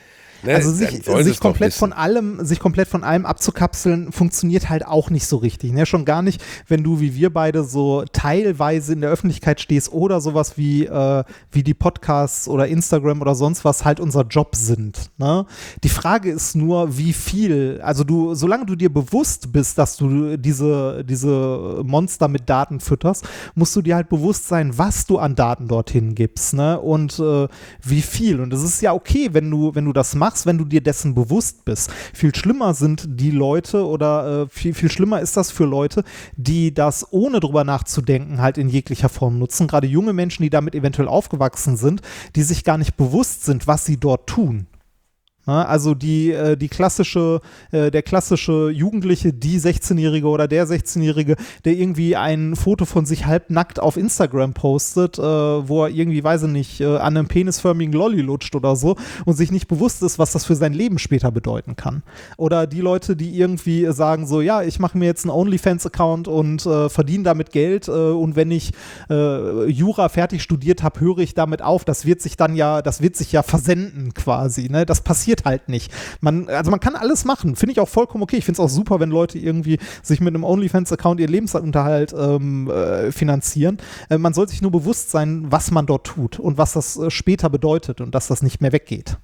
Ne? Also sich, Dann sollen sie sich es doch komplett wissen. von allem, sich komplett von allem abzukapseln, funktioniert halt auch nicht so richtig. Ne? Schon gar nicht, wenn du wie wir beide so teilweise in der Öffentlichkeit stehst oder sowas wie, äh, wie die Podcasts oder Instagram oder sonst was halt unser Job sind. Ne? Die Frage ist nur, wie viel, also du, solange du dir bewusst bist, dass du diese, diese Monster mit Daten fütterst, musst du dir halt bewusst sein, was du an Daten dorthin gibst, ne? Und äh, wie viel. Und es ist ja okay, wenn du, wenn du das machst, wenn du dir dessen bewusst bist. Viel schlimmer sind die Leute oder äh, viel, viel schlimmer ist das für Leute, die das ohne drüber nachzudenken halt in jeglicher Form nutzen. Gerade junge Menschen, die damit eventuell aufgewachsen sind, die sich gar nicht bewusst sind, was sie dort tun. Na, also die, äh, die klassische, äh, der klassische Jugendliche, die sechzehnjährige oder der sechzehnjährige, der irgendwie ein Foto von sich halbnackt auf Instagram postet, äh, wo er irgendwie, weiß ich nicht, äh, an einem penisförmigen Lolli lutscht oder so und sich nicht bewusst ist, was das für sein Leben später bedeuten kann. Oder die Leute, die irgendwie sagen so, ja, ich mache mir jetzt einen OnlyFans-Account und äh, verdiene damit Geld äh, und wenn ich äh, Jura fertig studiert habe, höre ich damit auf. Das wird sich dann ja, das wird sich ja versenden quasi, ne? Das passiert halt nicht. Man, also man kann alles machen. Finde ich auch vollkommen okay. Ich finde es auch super, wenn Leute irgendwie sich mit einem OnlyFans-Account ihr Lebensunterhalt ähm, äh, finanzieren. Äh, man soll sich nur bewusst sein, was man dort tut und was das äh, später bedeutet und dass das nicht mehr weggeht.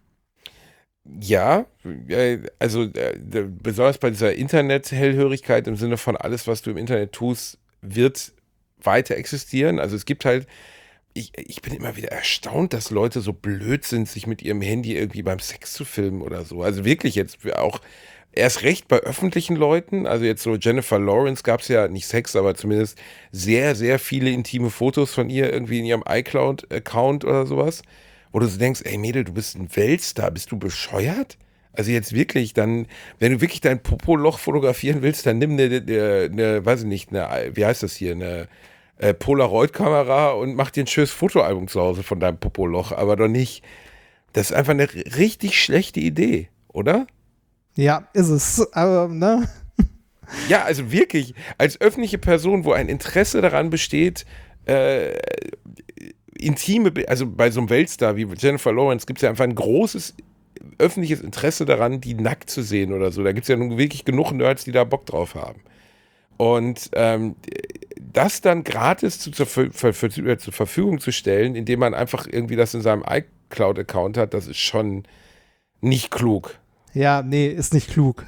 Ja, äh, also äh, besonders bei dieser Internet-Hellhörigkeit im Sinne von alles, was du im Internet tust, wird weiter existieren. Also es gibt halt Ich, ich bin immer wieder erstaunt, dass Leute so blöd sind, sich mit ihrem Handy irgendwie beim Sex zu filmen oder so. Also wirklich jetzt auch erst recht bei öffentlichen Leuten. Also jetzt so Jennifer Lawrence gab es ja nicht Sex, aber zumindest sehr, sehr viele intime Fotos von ihr irgendwie in ihrem iCloud-Account oder sowas. Wo du so denkst, ey Mädel, du bist ein Weltstar, bist du bescheuert? Also jetzt wirklich, dann, wenn du wirklich dein Popoloch fotografieren willst, dann nimm eine, eine, eine weiß ich nicht, eine, wie heißt das hier, eine Äh, Polaroid-Kamera und mach dir ein schönes Fotoalbum zu Hause von deinem Popoloch, aber doch nicht. Das ist einfach eine richtig schlechte Idee, oder? Ja, ist es. Aber, ne? Ja, also wirklich, als öffentliche Person, wo ein Interesse daran besteht, äh, intime, also bei so einem Weltstar wie Jennifer Lawrence gibt es ja einfach ein großes öffentliches Interesse daran, die nackt zu sehen oder so. Da gibt es ja nun wirklich genug Nerds, die da Bock drauf haben. Und ähm, das dann gratis zu, zur, für, für, für, zur Verfügung zu stellen, indem man einfach irgendwie das in seinem iCloud-Account hat, das ist schon nicht klug. Ja, nee, ist nicht klug.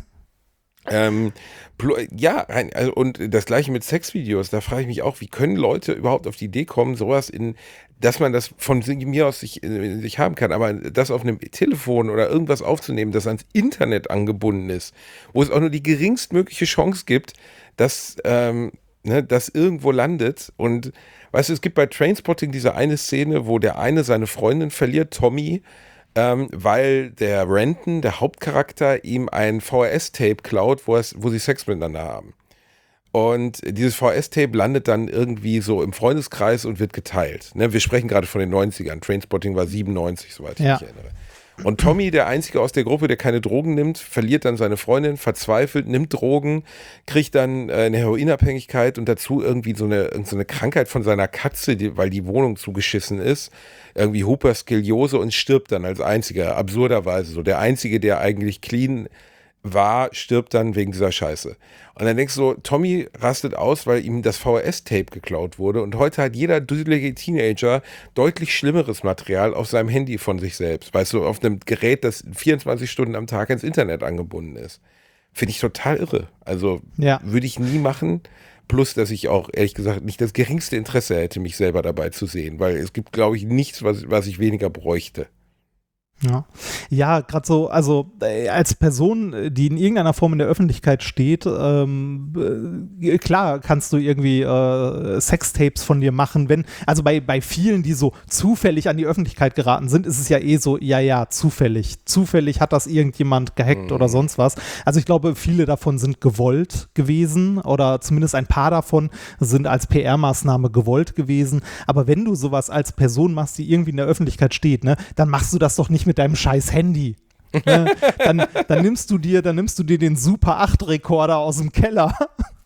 Ähm, ja, also, und das gleiche mit Sexvideos, da frage ich mich auch, wie können Leute überhaupt auf die Idee kommen, sowas in, dass man das von mir aus sich, sich haben kann, aber das auf einem Telefon oder irgendwas aufzunehmen, das ans Internet angebunden ist, wo es auch nur die geringstmögliche Chance gibt, dass ähm, ne, das irgendwo landet. Und weißt du, es gibt bei Trainspotting diese eine Szene, wo der eine seine Freundin verliert, Tommy, ähm, weil der Renton, der Hauptcharakter, ihm ein V H S-Tape klaut, wo, es, wo sie Sex miteinander haben. Und dieses V H S-Tape landet dann irgendwie so im Freundeskreis und wird geteilt. Ne, wir sprechen gerade von den neunzigern. Trainspotting war siebenundneunzig, soweit ich ja. mich erinnere. Und Tommy, der Einzige aus der Gruppe, der keine Drogen nimmt, verliert dann seine Freundin, verzweifelt, nimmt Drogen, kriegt dann äh, eine Heroinabhängigkeit und dazu irgendwie so eine, so eine Krankheit von seiner Katze, die, weil die Wohnung zugeschissen ist, irgendwie Hyperskoliose und stirbt dann als Einziger, absurderweise. So der Einzige, der eigentlich clean war, stirbt dann wegen dieser Scheiße. Und dann denkst du so, Tommy rastet aus, weil ihm das V H S-Tape geklaut wurde und heute hat jeder dusselige Teenager deutlich schlimmeres Material auf seinem Handy von sich selbst. Weißt du, auf einem Gerät, das vierundzwanzig Stunden am Tag ins Internet angebunden ist. Finde ich total irre. Also ja. Würde ich nie machen. Plus, dass ich auch, ehrlich gesagt, nicht das geringste Interesse hätte, mich selber dabei zu sehen. Weil es gibt, glaube ich, nichts, was, was ich weniger bräuchte. Ja, ja, gerade so, also äh, als Person, die in irgendeiner Form in der Öffentlichkeit steht, ähm, äh, klar kannst du irgendwie äh, Sextapes von dir machen, wenn, also bei, bei vielen, die so zufällig an die Öffentlichkeit geraten sind, ist es ja eh so, ja, ja, zufällig. Zufällig hat das irgendjemand gehackt mhm. oder sonst was. Also ich glaube, viele davon sind gewollt gewesen oder zumindest ein paar davon sind als P R-Maßnahme gewollt gewesen. Aber wenn du sowas als Person machst, die irgendwie in der Öffentlichkeit steht, ne, dann machst du das doch nicht mit deinem scheiß Handy. Ne? Dann, dann nimmst du dir, dann nimmst du dir den Super acht Rekorder aus dem Keller,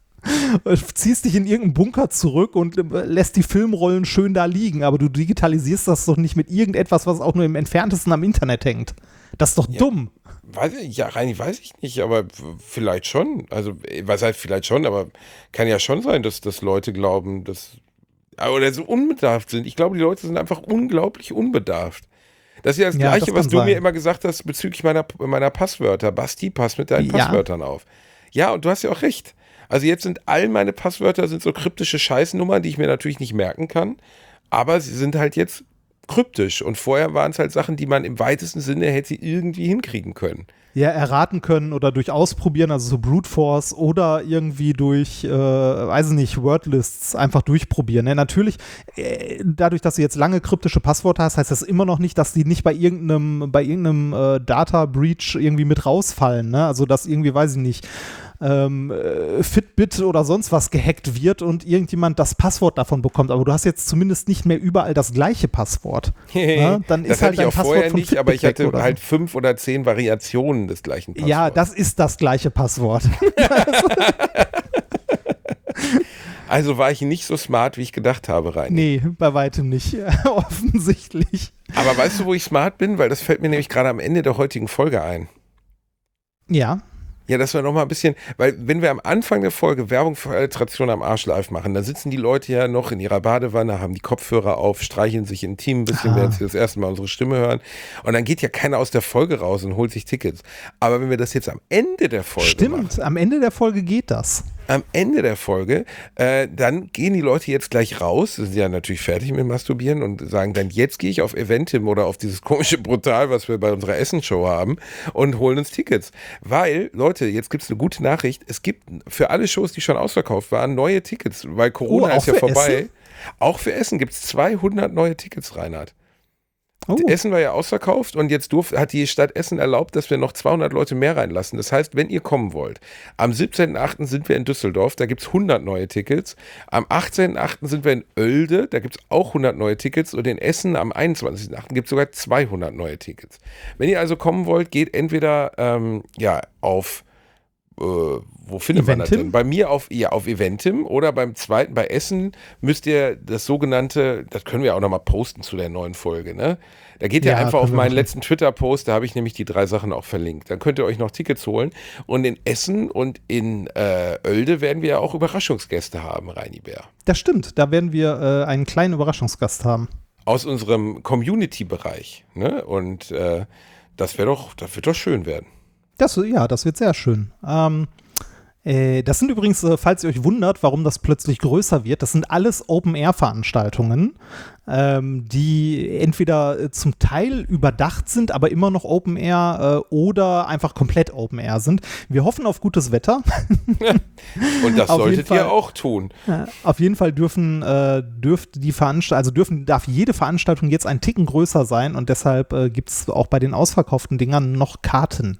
ziehst dich in irgendeinen Bunker zurück und lässt die Filmrollen schön da liegen, aber du digitalisierst das doch nicht mit irgendetwas, was auch nur im Entferntesten am Internet hängt. Das ist doch Ja. dumm. Weiß ich, ja, rein weiß ich nicht, aber w- vielleicht schon. Also, äh, was heißt vielleicht schon, aber kann ja schon sein, dass, dass Leute glauben, dass. Oder so unbedarft sind. Ich glaube, die Leute sind einfach unglaublich unbedarft. Das ist ja das Ja, Gleiche, das was kann du sein. mir immer gesagt hast bezüglich meiner, meiner Passwörter. Basti, pass mit deinen Ja. Passwörtern auf. Ja, und du hast ja auch recht. Also jetzt sind all meine Passwörter sind so kryptische Scheißnummern, die ich mir natürlich nicht merken kann. Aber sie sind halt jetzt kryptisch. Und vorher waren es halt Sachen, die man im weitesten Sinne hätte irgendwie hinkriegen können. Ja, erraten können oder durch Ausprobieren, also so Brute Force oder irgendwie durch, äh, weiß ich nicht, Wordlists einfach durchprobieren. Ne? Natürlich, äh, dadurch, dass du jetzt lange kryptische Passwörter hast, heißt das immer noch nicht, dass die nicht bei irgendeinem, bei irgendeinem äh, Data Breach irgendwie mit rausfallen. Ne? Also, dass irgendwie, weiß ich nicht, ähm, äh, Fitbit oder sonst was gehackt wird und irgendjemand das Passwort davon bekommt. Aber du hast jetzt zumindest nicht mehr überall das gleiche Passwort. Ne? Dann das ist halt hatte ich dein auch Passwort vorher von nicht, aber ich Fitbit weg hatte oder so. halt fünf oder zehn Variationen des gleichen Passworts. Ja, das ist das gleiche Passwort. Also war ich nicht so smart, wie ich gedacht habe, rein. Nee, bei weitem nicht. Offensichtlich. Aber weißt du, wo ich smart bin? Weil das fällt mir nämlich gerade am Ende der heutigen Folge ein. Ja. Ja, dass wir nochmal ein bisschen, weil wenn wir am Anfang der Folge Werbung für Alliteration am Arsch live machen, dann sitzen die Leute ja noch in ihrer Badewanne, haben die Kopfhörer auf, streicheln sich intim ein bisschen, Ah. während sie das erste Mal unsere Stimme hören. Und dann geht ja keiner aus der Folge raus und holt sich Tickets. Aber wenn wir das jetzt am Ende der Folge machen, Stimmt, am Ende der Folge geht das. am Ende der Folge, äh, dann gehen die Leute jetzt gleich raus, sind ja natürlich fertig mit Masturbieren und sagen dann, jetzt gehe ich auf Eventim oder auf dieses komische Brutal, was wir bei unserer Essenshow haben und holen uns Tickets. Weil, Leute, jetzt gibt es eine gute Nachricht, es gibt für alle Shows, die schon ausverkauft waren, neue Tickets, weil Corona Oh, auch ist ja für vorbei. Essen? Auch für Essen gibt es zweihundert neue Tickets, Reinhard. Oh. Essen war ja ausverkauft und jetzt durf, hat die Stadt Essen erlaubt, dass wir noch zweihundert Leute mehr reinlassen. Das heißt, wenn ihr kommen wollt, am siebzehnten achten sind wir in Düsseldorf, da gibt es hundert neue Tickets. Am achtzehnten achten sind wir in Oelde, da gibt es auch hundert neue Tickets. Und in Essen am einundzwanzigsten achten gibt es sogar zweihundert neue Tickets. Wenn ihr also kommen wollt, geht entweder ähm, ja, auf äh, wo findet man das Eventim? denn? Bei mir auf, ja, auf Eventim oder beim zweiten, bei Essen, müsst ihr das sogenannte, das können wir auch nochmal posten zu der neuen Folge, ne? Da geht ihr Ja, einfach können auf wir meinen machen. letzten Twitter-Post, da habe ich nämlich die drei Sachen auch verlinkt. Dann könnt ihr euch noch Tickets holen. Und in Essen und in äh, Oelde werden wir ja auch Überraschungsgäste haben, Reini Bär. Das stimmt, da werden wir äh, einen kleinen Überraschungsgast haben. Aus unserem Community-Bereich, ne? Und äh, das wäre doch, das wird doch schön werden. Das, ja, das wird sehr schön. Ähm, äh, das sind übrigens, äh, falls ihr euch wundert, warum das plötzlich größer wird, das sind alles Open-Air-Veranstaltungen, ähm, die entweder äh, zum Teil überdacht sind, aber immer noch Open-Air äh, oder einfach komplett Open-Air sind. Wir hoffen auf gutes Wetter. Und das Auf jeden solltet ihr Fall. auch tun. Ja, auf jeden Fall dürfen, äh, dürft die Veranstaltung, also dürfen, darf jede Veranstaltung jetzt einen Ticken größer sein und deshalb äh, gibt es auch bei den ausverkauften Dingern noch Karten.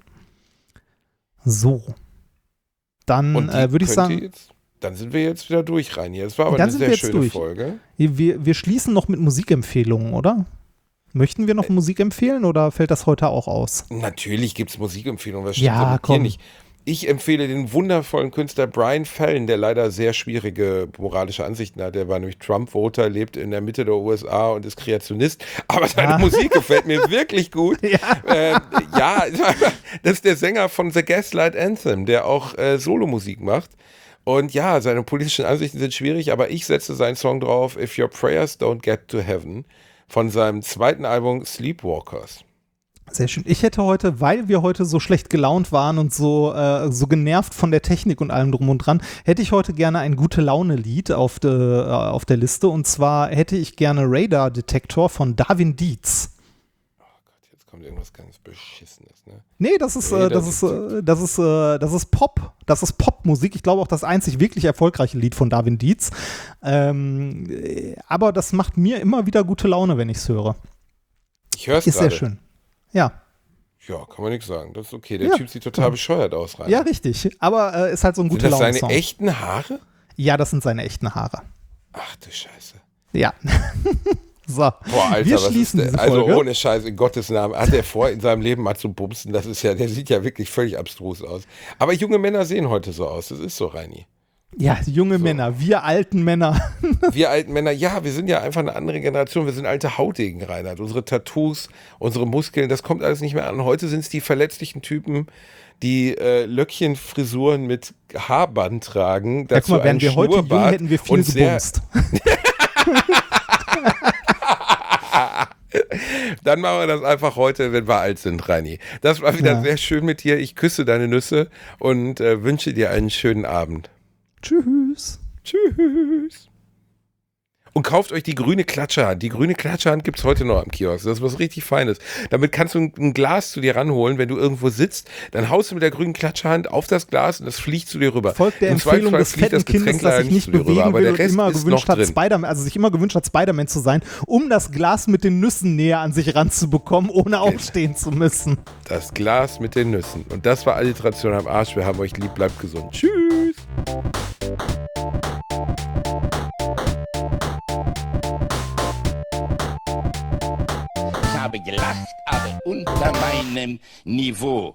So. Dann Und die äh, würde ich könnt ihr sagen, Jetzt, dann sind wir jetzt wieder durch, Reini. Das war aber Dann eine sind sehr wir jetzt schöne durch. Folge. wir, wir schließen noch mit Musikempfehlungen, oder? Möchten wir noch Musik empfehlen oder fällt das heute auch aus? Natürlich gibt es Musikempfehlungen, was stimmt Ja, denn mit dir komm. nicht? Ich empfehle den wundervollen Künstler Brian Fallon, der leider sehr schwierige moralische Ansichten hat. Der war nämlich Trump-Voter, lebt in der Mitte der U S A und ist Kreationist. Aber seine Ah. Musik gefällt mir wirklich gut. Ja. Ähm, ja, das ist der Sänger von The Gaslight Anthem, der auch äh, Solomusik macht. Und ja, seine politischen Ansichten sind schwierig, aber ich setze seinen Song drauf, If Your Prayers Don't Get to Heaven, von seinem zweiten Album Sleepwalkers. Sehr schön. Ich hätte heute, weil wir heute so schlecht gelaunt waren und so, äh, so genervt von der Technik und allem drum und dran, hätte ich heute gerne ein Gute-Laune-Lied auf, de, äh, auf der Liste. Und zwar hätte ich gerne Radar Detector von Darwin Dietz. Oh Gott, jetzt kommt irgendwas ganz Beschissenes, ne? Nee, das ist, äh, Radar das ist, äh, das ist, äh, das ist Pop. Das ist Popmusik. Ich glaube auch das einzig wirklich erfolgreiche Lied von Darwin Dietz. Ähm, äh, aber das macht mir immer wieder gute Laune, wenn ich es höre. Ich höre es Ist gerade. sehr schön. Ja. Ja, kann man nichts sagen. Das ist okay. Der Ja, Typ sieht total bescheuert aus, rein. Ja, richtig. Aber äh, ist halt so ein Sind gute das seine Laune-Song. echten Haare? Ja, das sind seine echten Haare. Ach du Scheiße. Ja. So. Boah, Alter, Wir was schließen ist diese der? Also Folge. ohne Scheiß, in Gottes Namen, hat er vor, in seinem Leben mal zu bumsen. Das ist ja, der sieht ja wirklich völlig abstrus aus. Aber junge Männer sehen heute so aus. Das ist so, Reini. Ja, junge So. Männer, wir alten Männer. Wir alten Männer, ja, wir sind ja einfach eine andere Generation. Wir sind alte Hautdegen, Reinhard. Unsere Tattoos, unsere Muskeln, das kommt alles nicht mehr an. Heute sind es die verletzlichen Typen, die äh, Löckchenfrisuren mit Haarband tragen. Ja, guck mal, Dazu wären einen wir heute jung, Schnurrbart hätten wir viel und sehr, gebumst. Dann machen wir das einfach heute, wenn wir alt sind, Reini. Das war wieder Ja. sehr schön mit dir. Ich küsse deine Nüsse und äh, wünsche dir einen schönen Abend. Tschüss. Tschüss. Und kauft euch die grüne Klatscherhand. Die grüne Klatscherhand gibt es heute noch am Kiosk. Das ist was richtig Feines. Damit kannst du ein, ein Glas zu dir ranholen, wenn du irgendwo sitzt. Dann haust du mit der grünen Klatscherhand auf das Glas und das fliegt zu dir rüber. Folgt der Im Empfehlung Zweifelsfall des fliegt fetten Kindes, Getränk das leider sich nicht zu dir bewegen rüber, aber will der und Rest immer ist gewünscht noch hat, drin. Spider-Man, also sich immer gewünscht hat, Spider-Man zu sein, um das Glas mit den Nüssen näher an sich ranzubekommen, ohne aufstehen zu müssen. Das Glas mit den Nüssen. Und das war Alliteration am Arsch. Wir haben euch lieb, bleibt gesund. Tschüss. Ich habe gelacht, aber unter meinem Niveau.